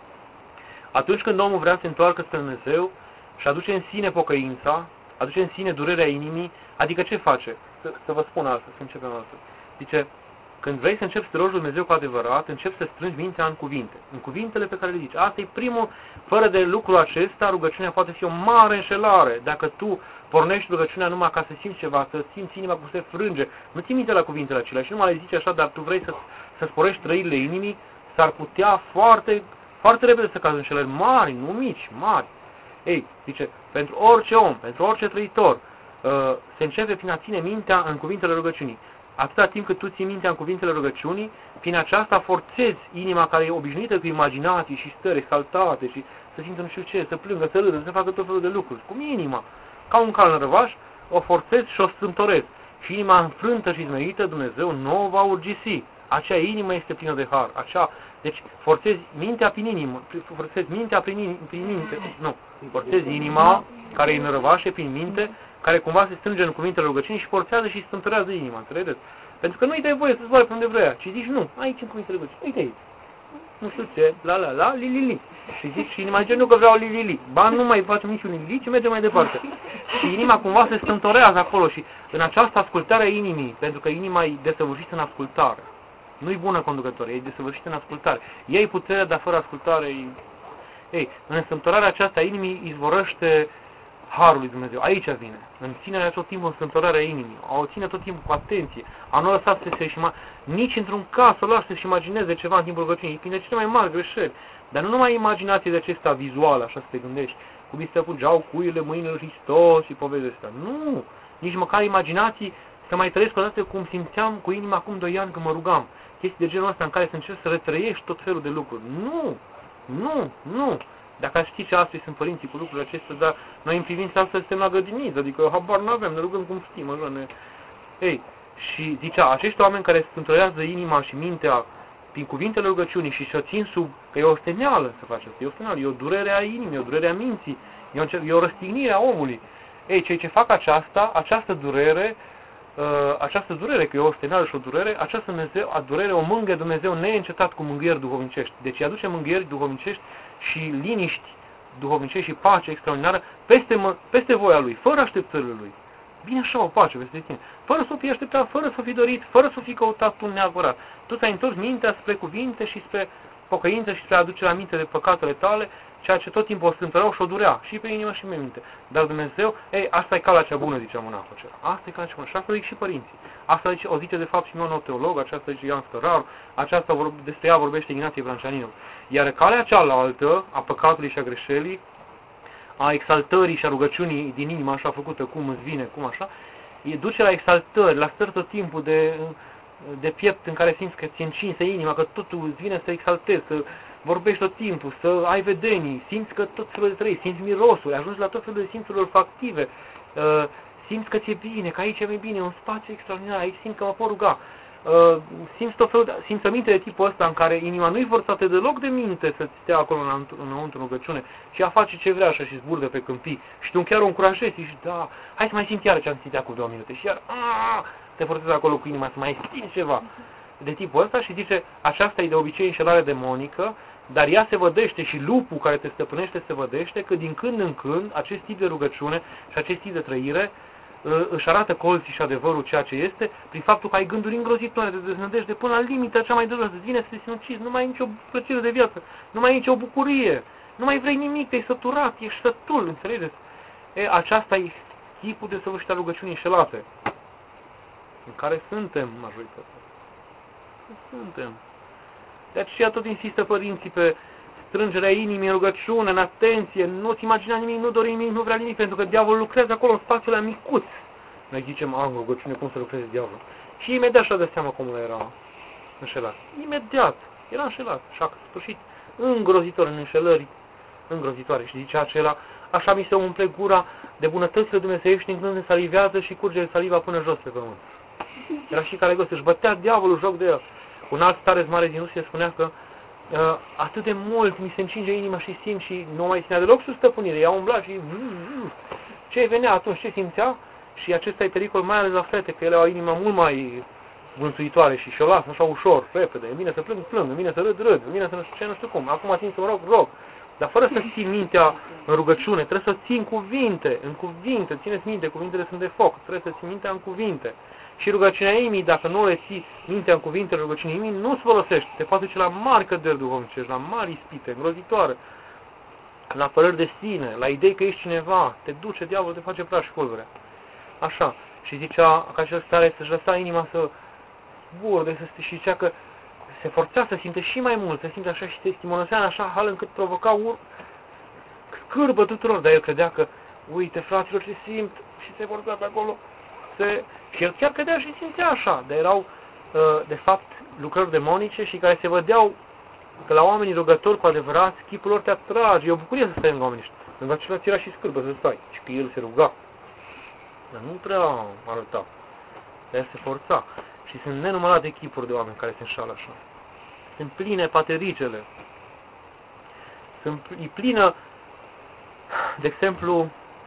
Atunci când omul vrea să se întoarcă spre Dumnezeu și aduce în sine pocăința, aduce în sine durerea inimii, adică ce face? Să vă spun asta, să începem asta. Zice, când vrei să începi să te rogi Dumnezeu cu adevărat, începi să strângi mintea în cuvinte. În cuvintele pe care le zici. Asta e primul, fără de lucrul acesta, rugăciunea poate fi o mare înșelare. Dacă tu pornești rugăciunea numai ca să simți ceva, să simți inima cum se frânge, nu ții minte la cuvintele acelea și nu mai le zici așa, dar tu vrei să sporești trăirile inimii, s-ar putea foarte, foarte repede să cazi înșelări mari, nu mici, mari. Ei, zice, pentru orice om, pentru orice trăitor, se începe prin a ține mintea în cuvintele rugăciunii. Atâta timp cât tu ții mintea în cuvintele rugăciunii, prin aceasta forțezi inima care e obișnuită cu imaginații și stări exaltate și să simtă nu știu ce, să plângă, să râdă, să facă tot felul de lucruri. Cum e inima? Ca un cal în răvaș, o forțez și o strâmtorez. Și inima înfrântă și zmerită, Dumnezeu nu o va urgisi. Acea inimă este plină de har. Deci forțezi mintea prin inimă, forțezi mintea prin minte. Nu, forțezi inima care e în răvașe prin minte, care cumva se strânge în cuvintele rugăciunii și forțează și strâmtorează inima, înțelegeți? Pentru că nu-i dai voie să zboare pe unde vrea, ci zici nu, aici în cuvintele rugăciunii, uite aici. Nu știu ce, la, li. Și zici și inima zice, nu că vreau li. Ba, nu mai facem niciun li, ci merge mai departe. Și inima cumva se strâmtorează acolo și în această ascultare a inimii, pentru că inima e desăvârșită în ascultare. Nu-i bună conducătoare, e desăvârșită în ascultare. Ei puterea, dar fără ascultare, în strâmtorarea aceasta a inimii izvorăște harul lui Dumnezeu. Aici vine. În ținerea tot timpul în strâmtorarea inimii. O ține tot timpul cu atenție. A nu lăsat să se nici într-un caz să lasă să-și imagineze ceva în timpul rugăciunii. E prin cele mai mari greșeli. Dar nu numai imaginație de acesta vizuală, așa să te gândești. Cum se fugeau cuile mâinile lui Hristos și povestea asta. Nu! Nici măcar imaginații să mai trăiesc o dată cum simțeam cu inima acum 2 ani când mă rugam. Chestii de genul ăsta în care să încerci să retrăiești tot felul de lucruri. Nu! Dacă aș ști ce astfel sunt părinții cu lucrurile acestea, dar noi în privința asta suntem la grădiniță, adică habar nu avem, ne rugăm cum știm, așa ne... Și zicea, acești oameni care strântorează inima și mintea prin cuvintele rugăciunii și și-o țin sub, că e o osteneală să faci asta, e o osteneală, e o durere a inimii, e o durere a minții, e o răstignire a omului. Cei ce fac această durere, că e o osteneală și o durere, durere o mângâie Dumnezeu neîncetat cu mângâieri duhovnicești. Deci îi aduce mângâieri duhovnicești și liniști duhovnicești și pace extraordinară peste voia Lui, fără așteptările Lui. Bine așa o pace peste tine. Fără să o fii așteptat, fără să o fii dorit, fără să o fii căutat tu neapărat. Tu ți-ai întors mintea spre cuvinte și spre pocăință și spre aducerea minte de păcatele tale, ceea ce tot timpul o strâmtoreau și o durea, și pe inimă și pe minte. Dar Dumnezeu, asta e calea cea bună, zicea monahul acela. Asta e calea cea bună. Și asta zic și părinții. Asta o zice de fapt și Ioan teolog, aceasta zice Ioan Scăraru, despre ea vorbește Ignatie Brânceanu. Iar calea cealaltă, a păcatului și a greșelii, a exaltării și a rugăciunii din inimă, așa făcută, cum îți vine, cum așa, duce la exaltări, la stări tot timpul de piept în care simți că ți-e încinsă inima, că totul îți vine să exaltezi, să vorbești tot timpul, să ai vedenii, simți că tot felul de trăi, simți mirosuri, ajungi la tot felul de simțuri olfactive, simți că ți-e bine, că aici e bine, un spațiu extraordinar, aici simți că mă pot ruga. Simți tot felul de simțăminte de tipul ăsta în care inima nu-i forțată deloc de minte să stea acolo înăuntru în rugăciune, ci a face ce vrea așa și zburdă pe câmpii. Și tu chiar o încurajezi și da, hai să mai simți iară ce am simțit acum 2 minute și iar te forțezi acolo cu inima să mai simți ceva de tipul ăsta și zice, aceasta e de obicei înșelare demonică, dar ea se vădește și lupul care te stăpânește se vădește că din când în când acest tip de rugăciune și acest tip de trăire își arată colții și adevărul ceea ce este, prin faptul că ai gânduri îngrozitoare de deznădejde până la limita cea mai de jos, îți vine să te sinucizi, nu mai ai nicio plăcere de viață, nu mai ai nicio bucurie, nu mai vrei nimic, te-ai săturat, ești sătul, înțelegeți? Aceasta e tipul de săvârșită a rugăciunii înșelate, în care suntem majoritatea. Suntem. De aceea tot insistă părinții pe strângerea inimii în rugăciune, în atenție, nu-ți imagina nimic, nu dori nimic, nu vrea nimic, pentru că diavolul lucrează acolo în spațiul ăla micuț. Noi zicem, în rugăciune, cum să lucreze diavolul? Și imediat și-a dat seama cum era înșelat. Imediat. Era înșelat. Și a sfârșit îngrozitor în înșelări îngrozitoare. Și zicea acela, așa mi se umple gura de bunătățile dumnezeiești încât se salivează și curge saliva până jos pe pământ. Era și care își bătea diavolul joc de el. Un alt stare mare din Rusia spunea că atât de mult mi se încinge inima și simt și nu mai ținea deloc sub stăpânire. Ea umbla și ce venea atunci, ce simțea? Și acesta e pericol mai ales la fete, că ele au inima mult mai vânțuitoare și o lasă așa ușor, repede. E bine să plâng, plâng, e bine să râd, e bine să nu știu cum. Acum simt să mă rog. Dar fără să ții mintea în rugăciune, trebuie să ții în cuvinte, țineți minte, cuvintele sunt de foc, trebuie să ții mintea în cuvinte. Și rugăciunea inimii, dacă nu le ții mintea în cuvintele rugăciunii inimii, nu-ți folosești. Te poate duce la mari căderi duhovnicești, la mari ispite, îngrozitoare, la păreri de sine, la idei că ești cineva, te duce diavolul, te face praf și pulberea. Așa. Și zicea că acel stare să-și lăsa inima să zburde, și zicea că se forțea să simte și mai mult, să simte așa și se stimulează în așa hal încât provoca scârbă tuturor, dar el credea că, uite, fraților, ce simt, și se forța pe acolo, și el chiar credea și simțea așa, dar erau, de fapt, lucrări demonice și care se vedeau că la oamenii rugători cu adevărat, chipul lor te atrage. E o bucurie să stai lângă oamenii ăștia. Lângă celălalt era și scârbă să stai. Și că el se ruga. Dar nu prea arăta. El se forța. Și sunt nenumărate chipuri de oameni care se înșală așa. Sunt pline patericele. E plină, de exemplu,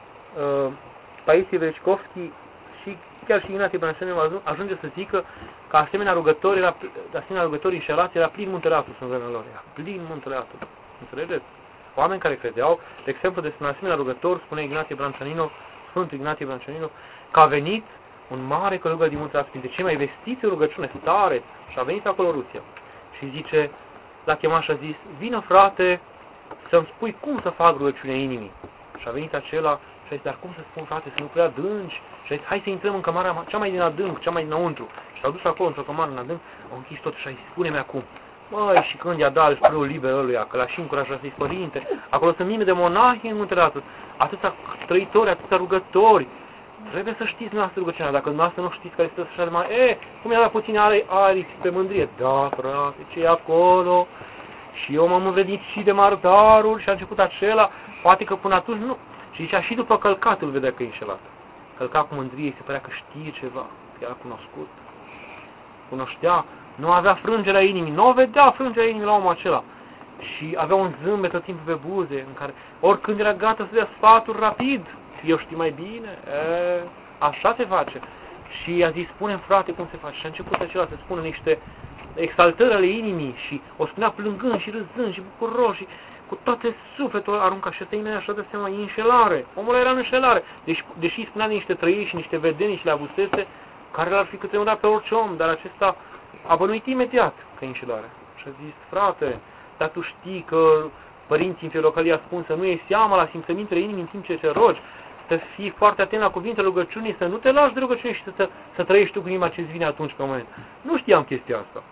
Paisie Velickovski și chiar și Ignatie Branșaninu ajunge să zică că asemenea rugători înșelați era plin Muntele Atos în vremea lor. Era plin Muntele Atos. Înțelegeți? Oameni care credeau, de exemplu, despre un asemenea rugător, spune Ignatie Branșaninu, Sfântul Ignatie Branșaninu, că a venit un mare călugăr din Muntele Atos, dintre cei mai vestiți în rugăciune, stareți, și a venit acolo Rusia. Și zice, l-a chemat și a zis, vină frate, să-mi spui cum să fac rugăciunea inimii. Și a venit acela și a zis, dar cum să spun, frate, să nu prea adânci? Și a zis, hai să intrăm în cămara cea mai din adânc, cea mai dinăuntru. Și s-au dus acolo într-o cămară în adânc, au închis tot și a zis, spune-mi acum. Măi, și când i-a dat preul liber ăluia, că l-a și încurajat să-i părinte, acolo sunt mii de monahi în Muntele Atos, atâția trăitori, atâția rugători. Trebuie să știți noastră rugăciunea, dacă noastră nu știți care este așa de mai, cum i-a dat puține aripi pe mândrie? Da, frate, ce e acolo? Și eu m-am învredit și de martarul și a început acela, poate că până atunci nu. Și zicea, și după călcat îl vedea că e înșelat. Călca cu mândrie, se părea că știe ceva, că era cunoscut. Cunoștea, nu avea frângerea inimii, nu o vedea frângerea inimii la omul acela. Și avea un zâmbet tot timpul pe buze, în care oricând era gata să dea sfaturi rapid, eu știu mai bine, așa se face. Și i-a zis, spune-mi frate cum se face. Și a început acela să spună niște exaltări ale inimii și o spunea plângând și râzând și bucuros și cu toate sufletul arunca și ăsta imediat așa de seama, e înșelare. Omul era în înșelare. Deși spunea de niște trăiri și niște vedenii și le avusese, care l-ar fi cutremurat pe orice om, dar acesta a bănuit imediat că e înșelare. Și a zis, frate, dar tu știi că părinții în Filocalia spun să nu iei seama la simțămintele inimii în timp ce te rogi, să fii foarte atent la cuvintele rugăciunii, să nu te lași de rugăciune și să trăiești tu cu inima ce-ți vine atunci pe moment. Nu știam chestia asta.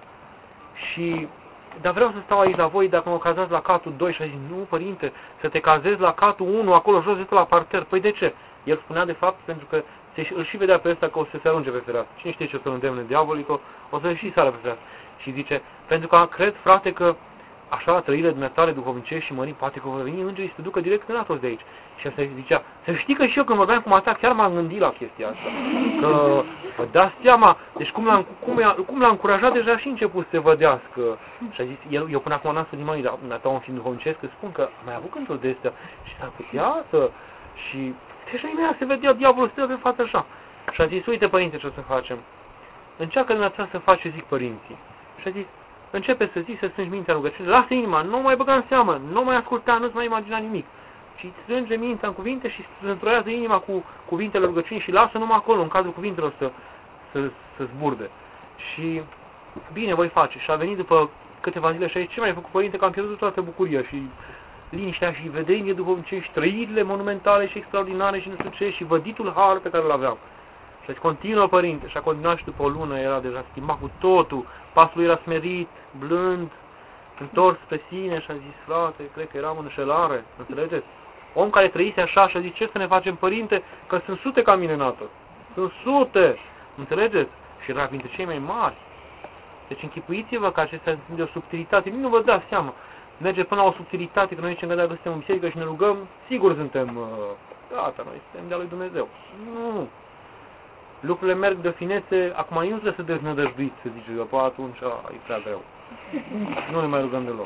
Dar vreau să stau aici la voi dacă mă cazați la catul 2 și a zis, nu, părinte, să te cazezi la catul 1, acolo jos, este la parter. Păi de ce? El spunea de fapt pentru că îl și vedea pe ăsta că o să se arunce pe fereastră. Cine știe ce o să-l îndemne diavolii, că o să și sară pe fereastră. Și zice, pentru că cred, frate, că așa la trăirile dumneavoastră duhovnicești și mării, poate că vor veni îngerii să te ducă direct în Atos de aici. Și asta zicea, să știi că și eu când vorbeam cu Mata, chiar m-am gândit la chestia asta. Că vă dați seama, deci cum l-a încurajat deja și început să se vădească. Și a zis, eu până acum n-am studiat mai, dar un film duhovnicesc, că spun că mai avut cânturi de astea și s-ar putea să... Și deja imediat se vedea diavolul stă pe față așa. Și a zis, uite părinte ce o să facem. Încearcă dumneavoastră să faci ce zic părinții. Și a zis, începe să zici, să strângi mintea rugăciune, lasă inima, nu mai băga în seamă, nu mai asculta, nu-ți mai imagina nimic. Și strânge mintea în cuvinte și se întroiază inima cu cuvintele rugăciunii și lasă numai acolo, în cadrul cuvintelor, să zburde. Și bine, voi face. Și a venit după câteva zile și a zis, ce mai ai făcut, părinte, că am pierdut toată bucuria și liniștea și vedenie duhovnicești, trăirile monumentale și extraordinare și nu știu ce, și văditul har pe care îl aveam. Și a zis, continuă, părinte. Și a continuat și după o lună, era deja schimbat cu totul, pasul era smerit, blând, întors pe sine și a zis, frate, cred că eram în înșelare, înțelegeți? Om care trăise așa și a zis, ce să ne facem, părinte, că sunt sute ca mine în Atos. Sunt sute, înțelegeți? Și era printre cei mai mari. Deci închipuiți-vă că acestea sunt de o subtilitate, nici nu vă dați seama. Merge până la o subtilitate, că noi zicem că dacă suntem în biserică și ne rugăm, sigur suntem, gata, noi suntem de-a lui Dumnezeu. Nu. Lucrurile merg de finețe, acum nu trebuie să deznădăjduiți, să zice, că atunci e prea greu. Nu ne mai rugăm deloc.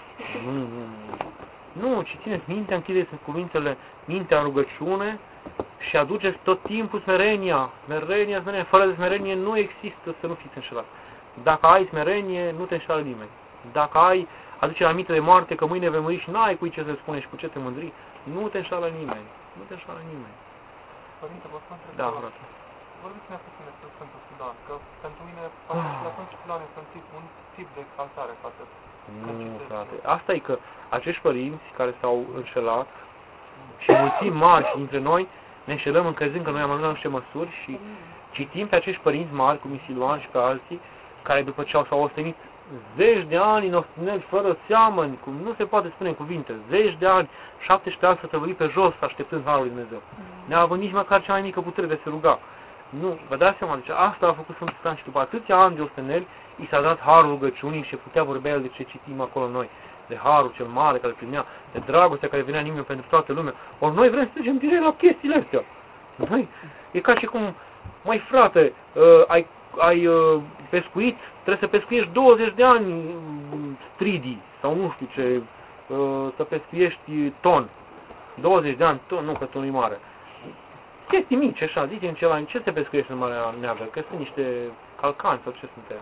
Nu, ci țineți mintea, închideți cuvintele, mintea în rugăciune și aduceți tot timpul smerenia. Smerenia. Fără de smerenie nu există să nu fiți înșelat. Dacă ai smerenie, nu te înșeală nimeni. Dacă ai aduce aminte de moarte, că mâine vei muri și n-ai cui ce să spune și cu ce te mândri, nu te înșeală nimeni. Nu te înșeală nimeni. Părinte, vă spun da, frate. Vorbiți-ne puțin despre Sfântul Siloan, că pentru mine la Sfântul Siloan este un tip de exaltare față. Nu, frate. Asta e că acești părinți care s-au înșelat și mulțimi mari și dintre noi ne înșelăm încrezând că noi am ajuns la niște măsuri și citim pe acești părinți mari, cum e Siloan și pe alții, care după ce s-au ostenit zeci de ani în ostineli fără seamăni, cum nu se poate spune în cuvinte, zeci de ani, 17 ani să tăvăli pe jos, așteptând harul lui Dumnezeu. Neavând nici măcar cea mai mică putere de se ruga. Nu, vă dați seama, deci asta a făcut Sfântul Stan și după atâția ani de osteneli, i s-a dat harul rugăciunii și putea vorbea el de ce citim acolo noi. De harul cel mare care primea, de dragostea care venea nimeni pentru toată lumea. Ori noi vrem să trecem direct la chestiile astea. Noi, e ca și cum, măi frate, ai pescuit, trebuie să pescuiești 20 de ani stridii, sau nu știu ce, să pescuiești ton. 20 de ani ton, nu că tonul e mare. Chestii mici, așa, zicem ceva, ce se pescuiește în Marea Neagră? Că sunt niște calcani sau ce sunt?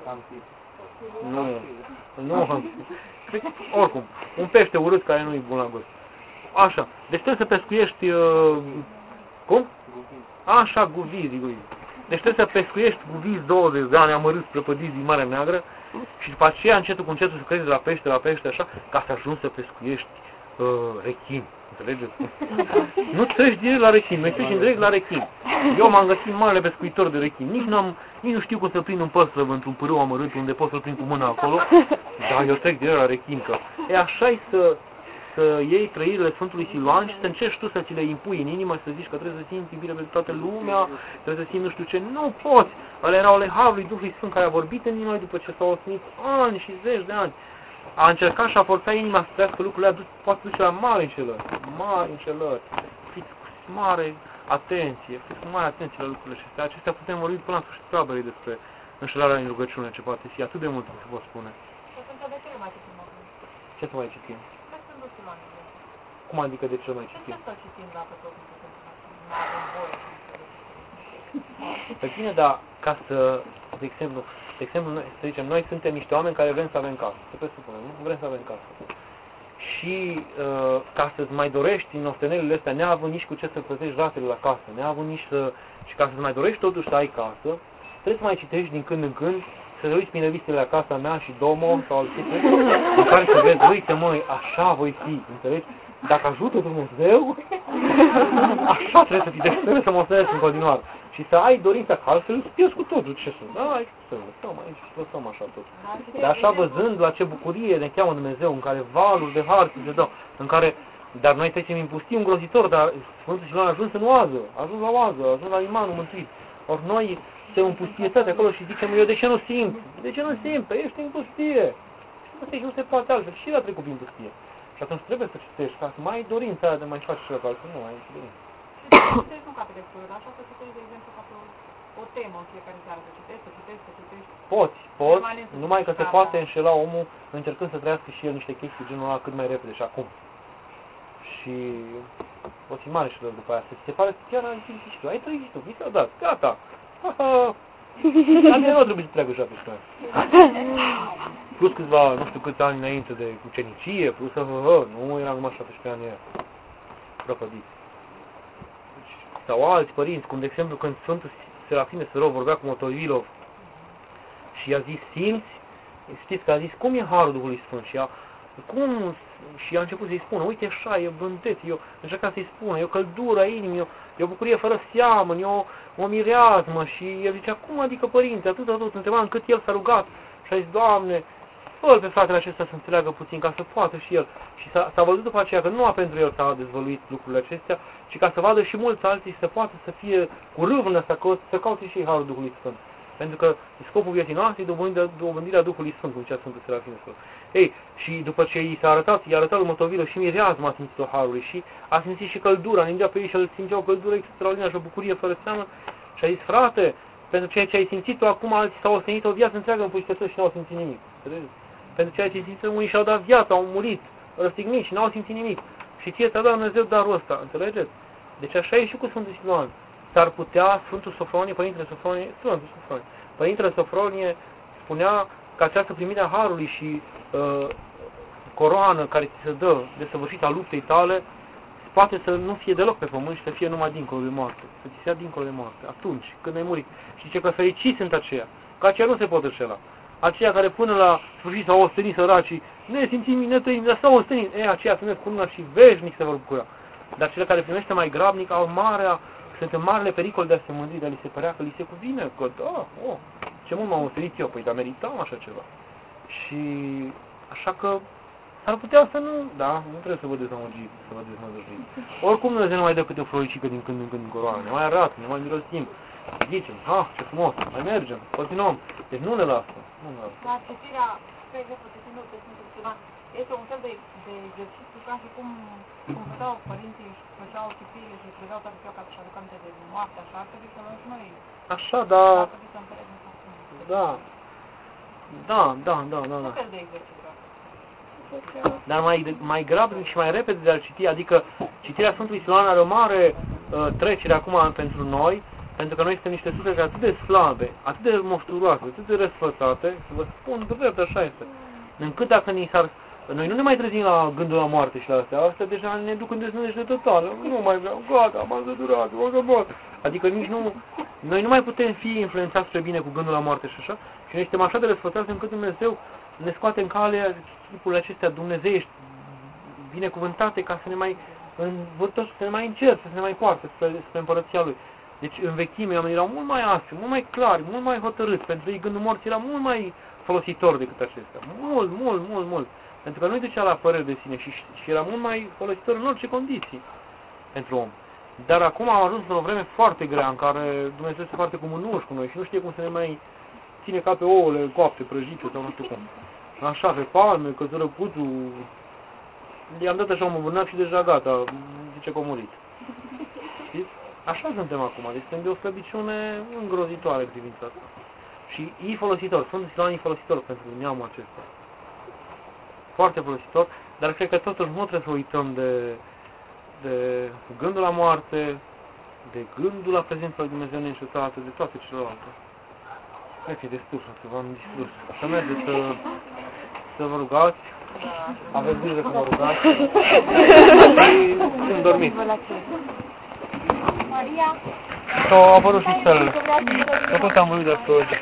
Nu, oricum, un pește urât care nu e bun la gust. Așa, deci trebuie să pescuiești, cum? Așa, guvizi. Deci trebuie să pescuiești guvizi 20 de ani amărâți, prăpădiți din Marea Neagră și după aceea încetul cu încetul să crezi de la pește, așa, ca să ajungi să pescuiești rechin. Înțelegeți? Nu treci direct la rechin, noi trecem direct la rechin. Eu m-am găsit marele pescuitor de rechin. Nici nu știu cum să prind un păstrăv într-un pârâu amărât unde pot să-l prind cu mâna acolo, dar eu trec direct la rechin. Că e așa să iei trăirile Sfântului Siluan și să încerci tu să ți le impui în inimă și să zici că trebuie să simți iubire pentru toată lumea, trebuie să simți nu știu ce. Nu poți! Alea erau ale Harului Duhului Sfânt care a vorbit în inimă după ce s-au osnit ani și zeci de ani. A încercat și a forțat inima să trăiască lucrurile alea, poate duce la mari încelări. Fiți cu mare atenție, la lucrurile acestea. Acestea putem vorbi până la sfârșitul tabărei despre înșelarea în rugăciune, ce poate fi atât de mult, cum se pot spune. Ce să mai citim? Cum adică de ce mai citim? Pe bine, dar ca să, de exemplu, noi, să zicem, noi suntem niște oameni care vrem să avem casă, să presupunem, nu? Vrem să avem casă. Și ca să-ți mai dorești în ostenelile astea, neavând nici cu ce să plătești ratele la casă, neavând nici să... Și ca să-ți mai dorești totuși să ai casă, trebuie să mai citești din când în când, să te uiți prin revistele la casa mea și Domo sau alte în care să vezi, uite măi, așa voi fi, înțelegi? Dacă ajută Dumnezeu, așa trebuie să fii, deci trebuie să mă ostenesc în continuare. Și să ai dorința că altfel îți pierzi cu totul, ce sunt. Da, hai să lăsăm aici, să lăsăm așa tot. Dar așa văzând la ce bucurie ne cheamă Dumnezeu, în care valuri de har se dau, în care, dar noi trecem în pustiu îngrozitor, dar Sfântul Siluan a ajuns în oază, a ajuns la oază, a ajuns la limanul mântuit. Ori noi suntem în pustietate acolo și zicem, eu de ce nu simt? De ce nu simt? Păi ești în pustie. Și nu se poate altfel. Și el a trecut prin pustie. Și atunci trebuie să citești, ca să mai ai dorința aia de mai faci ceva, altfel nu ai dorință. Citești nu ca pe desfărat, așa să citești, de exemplu, ca pe o temă în fiecare seară, să citești. Poți, numai că se poate înșela omul încercând să trăiască și el niște chestii genul ăla cât mai repede și acum. Și o fi mare și lor după aia, să ți se pare că chiar ai zis și tu, ai trăit și tu, vi s-a dat, gata. Dar mie nu trebuie să treacă 17 ani. Plus câțiva, nu știu câți ani înainte de ucenicie, plus nu eram numai 17 ani prăpădiți. Sau alți părinți, cum de exemplu când Sfântul Serafim Sfirov vorbea cu Motovilov și i-a zis, simți? Știți că a zis, cum e Harul Duhului Sfânt? Și a început să-i spună, uite așa, e bânteț, eu încerca să-i spună, e o căldură a inimii, e o bucurie fără seamăn, e o mireazmă și el zicea, cum adică părinți, atâta tot, întreba încât el s-a rugat și a zis, Doamne, fă-l pe fratele acesta să înțeleagă puțin, ca să poată și el. Și s-a văzut după aceea că nu a pentru el s-a dezvăluit lucrurile acestea, ci ca să vadă și mulți alții să poată să fie cu râvnă, să caute și ei Harul Duhului Sfânt. Pentru că scopul vieții noastre e dobândirea Duhului Sfânt, cum zicea Sfântul Serafim Sfânt. Ei, și după ce i-a arătat lui Motovilă și mireazma a simțit-o Harului și a simțit și căldura, ningea pe ei și el simțea o căldură extraordinară și o bucurie fără seamă și a zis, frate, pentru ceea ce ai simțit-o, acum alții s-au ostenit o viață întreagă în puștăță și n-au simțit nimic. Pentru ceea ce ai simțit, unii și-au dat viața, au murit, răstigniți și n-au simțit nimic. Și ție ți-a dat Dumnezeu darul ăsta, înțelegeți? Deci așa e și cu Sfântul Siluan. S-ar putea Sfântul Sofronie, Părintele Sofronie spunea că această primire a Harului și coroană care ți se dă de săvârșit a luptei tale poate să nu fie deloc pe pământ și să fie numai dincolo de moarte. Să ți se ia dincolo de moarte, atunci când ai murit. Și zice că fericiți sunt aceia, că aceia nu se pot înșela. Aceia care până la sfârșit s-au ostenit săracii, ne simțim, ne trăim, dar s-au ostenit. Aceia primesc cununa și veșnic se vor bucura. Dar cele care primește mai grabnic au sunt în marele pericol de a se mândri, de a li se părea că li se cuvine, că da, ce mult m-am ostenit eu, păi dar meritam așa ceva. Și așa că s-ar putea să nu, nu trebuie să vă dezamăgiți, Oricum Dumnezeu ne mai dă câte o floricică din când în când în coroană, ne mai arată, ne mai mirosim. Zicem, ce frumos, mai mergem, continuăm. Deci nu ne lasă. La citirea, spre exemplu, citind-o pe Sfântul Ioan, este un fel de exercițiu ca și cum făceau părinții și făceau citirile și credeau toate ziua ca să-și aducă aminte de moarte, așa, ar trebui să luăm și noi. Așa, dar... Ar trebui să înțelegem acum. Da. Ce fel de exercițiu? Dar mai grav și mai repede de a citi, adică citirea Sfântului Siluan are o mare trecere acum pentru noi, pentru că noi suntem niște suflete atât de slabe, atât de moșturoase, atât de răsfățate, să vă spun drept, așa este, încât dacă noi nu ne mai trezim la gândul la moarte și la astea deja ne duc în deznădejde totală, nu mai vreau, gata, m-am săturat, adică noi nu mai putem fi influențați spre bine cu gândul la moarte și așa, și noi suntem așa de răsfățați încât Dumnezeu ne scoate în cale tipurile acestea dumnezeiești, binecuvântate, ca să ne mai învârtă, să ne mai încerce, să ne mai poartă spre împărăția Lui. Deci în vechime oamenii erau mult mai aspri, mult mai clari, mult mai hotărâți. Pentru ei gândul morții era mult mai folositor decât acestea. Mult. Pentru că nu-i ducea la păreri de sine și era mult mai folositor în orice condiții pentru om. Dar acum am ajuns în o vreme foarte grea în care Dumnezeu se foarte cu mânuși cu noi și nu știe cum să ne mai ține ca pe ouăle coapte, prăjite sau nu știu cum. Așa, pe palme, căzură puțul. I-am dat așa un măvârnat și deja gata, zice că a murit. Știți? Așa suntem acum, deci suntem de o slăbiciune îngrozitoare privința asta. Și e folositor, Sfântul Siluan e folositor pentru neamul acesta. Foarte folositor, dar cred că totuși nu trebuie să uităm de gândul la moarte, de gândul la prezența lui Dumnezeu neînșetată, de toate celelalte. Cred că e destul, să v-am distrus. Să mergeți să vă rugați, aveți grijă că vă rugați și când dormiți. Maria. Sau au apărut și stările. Că tot am vorbit despre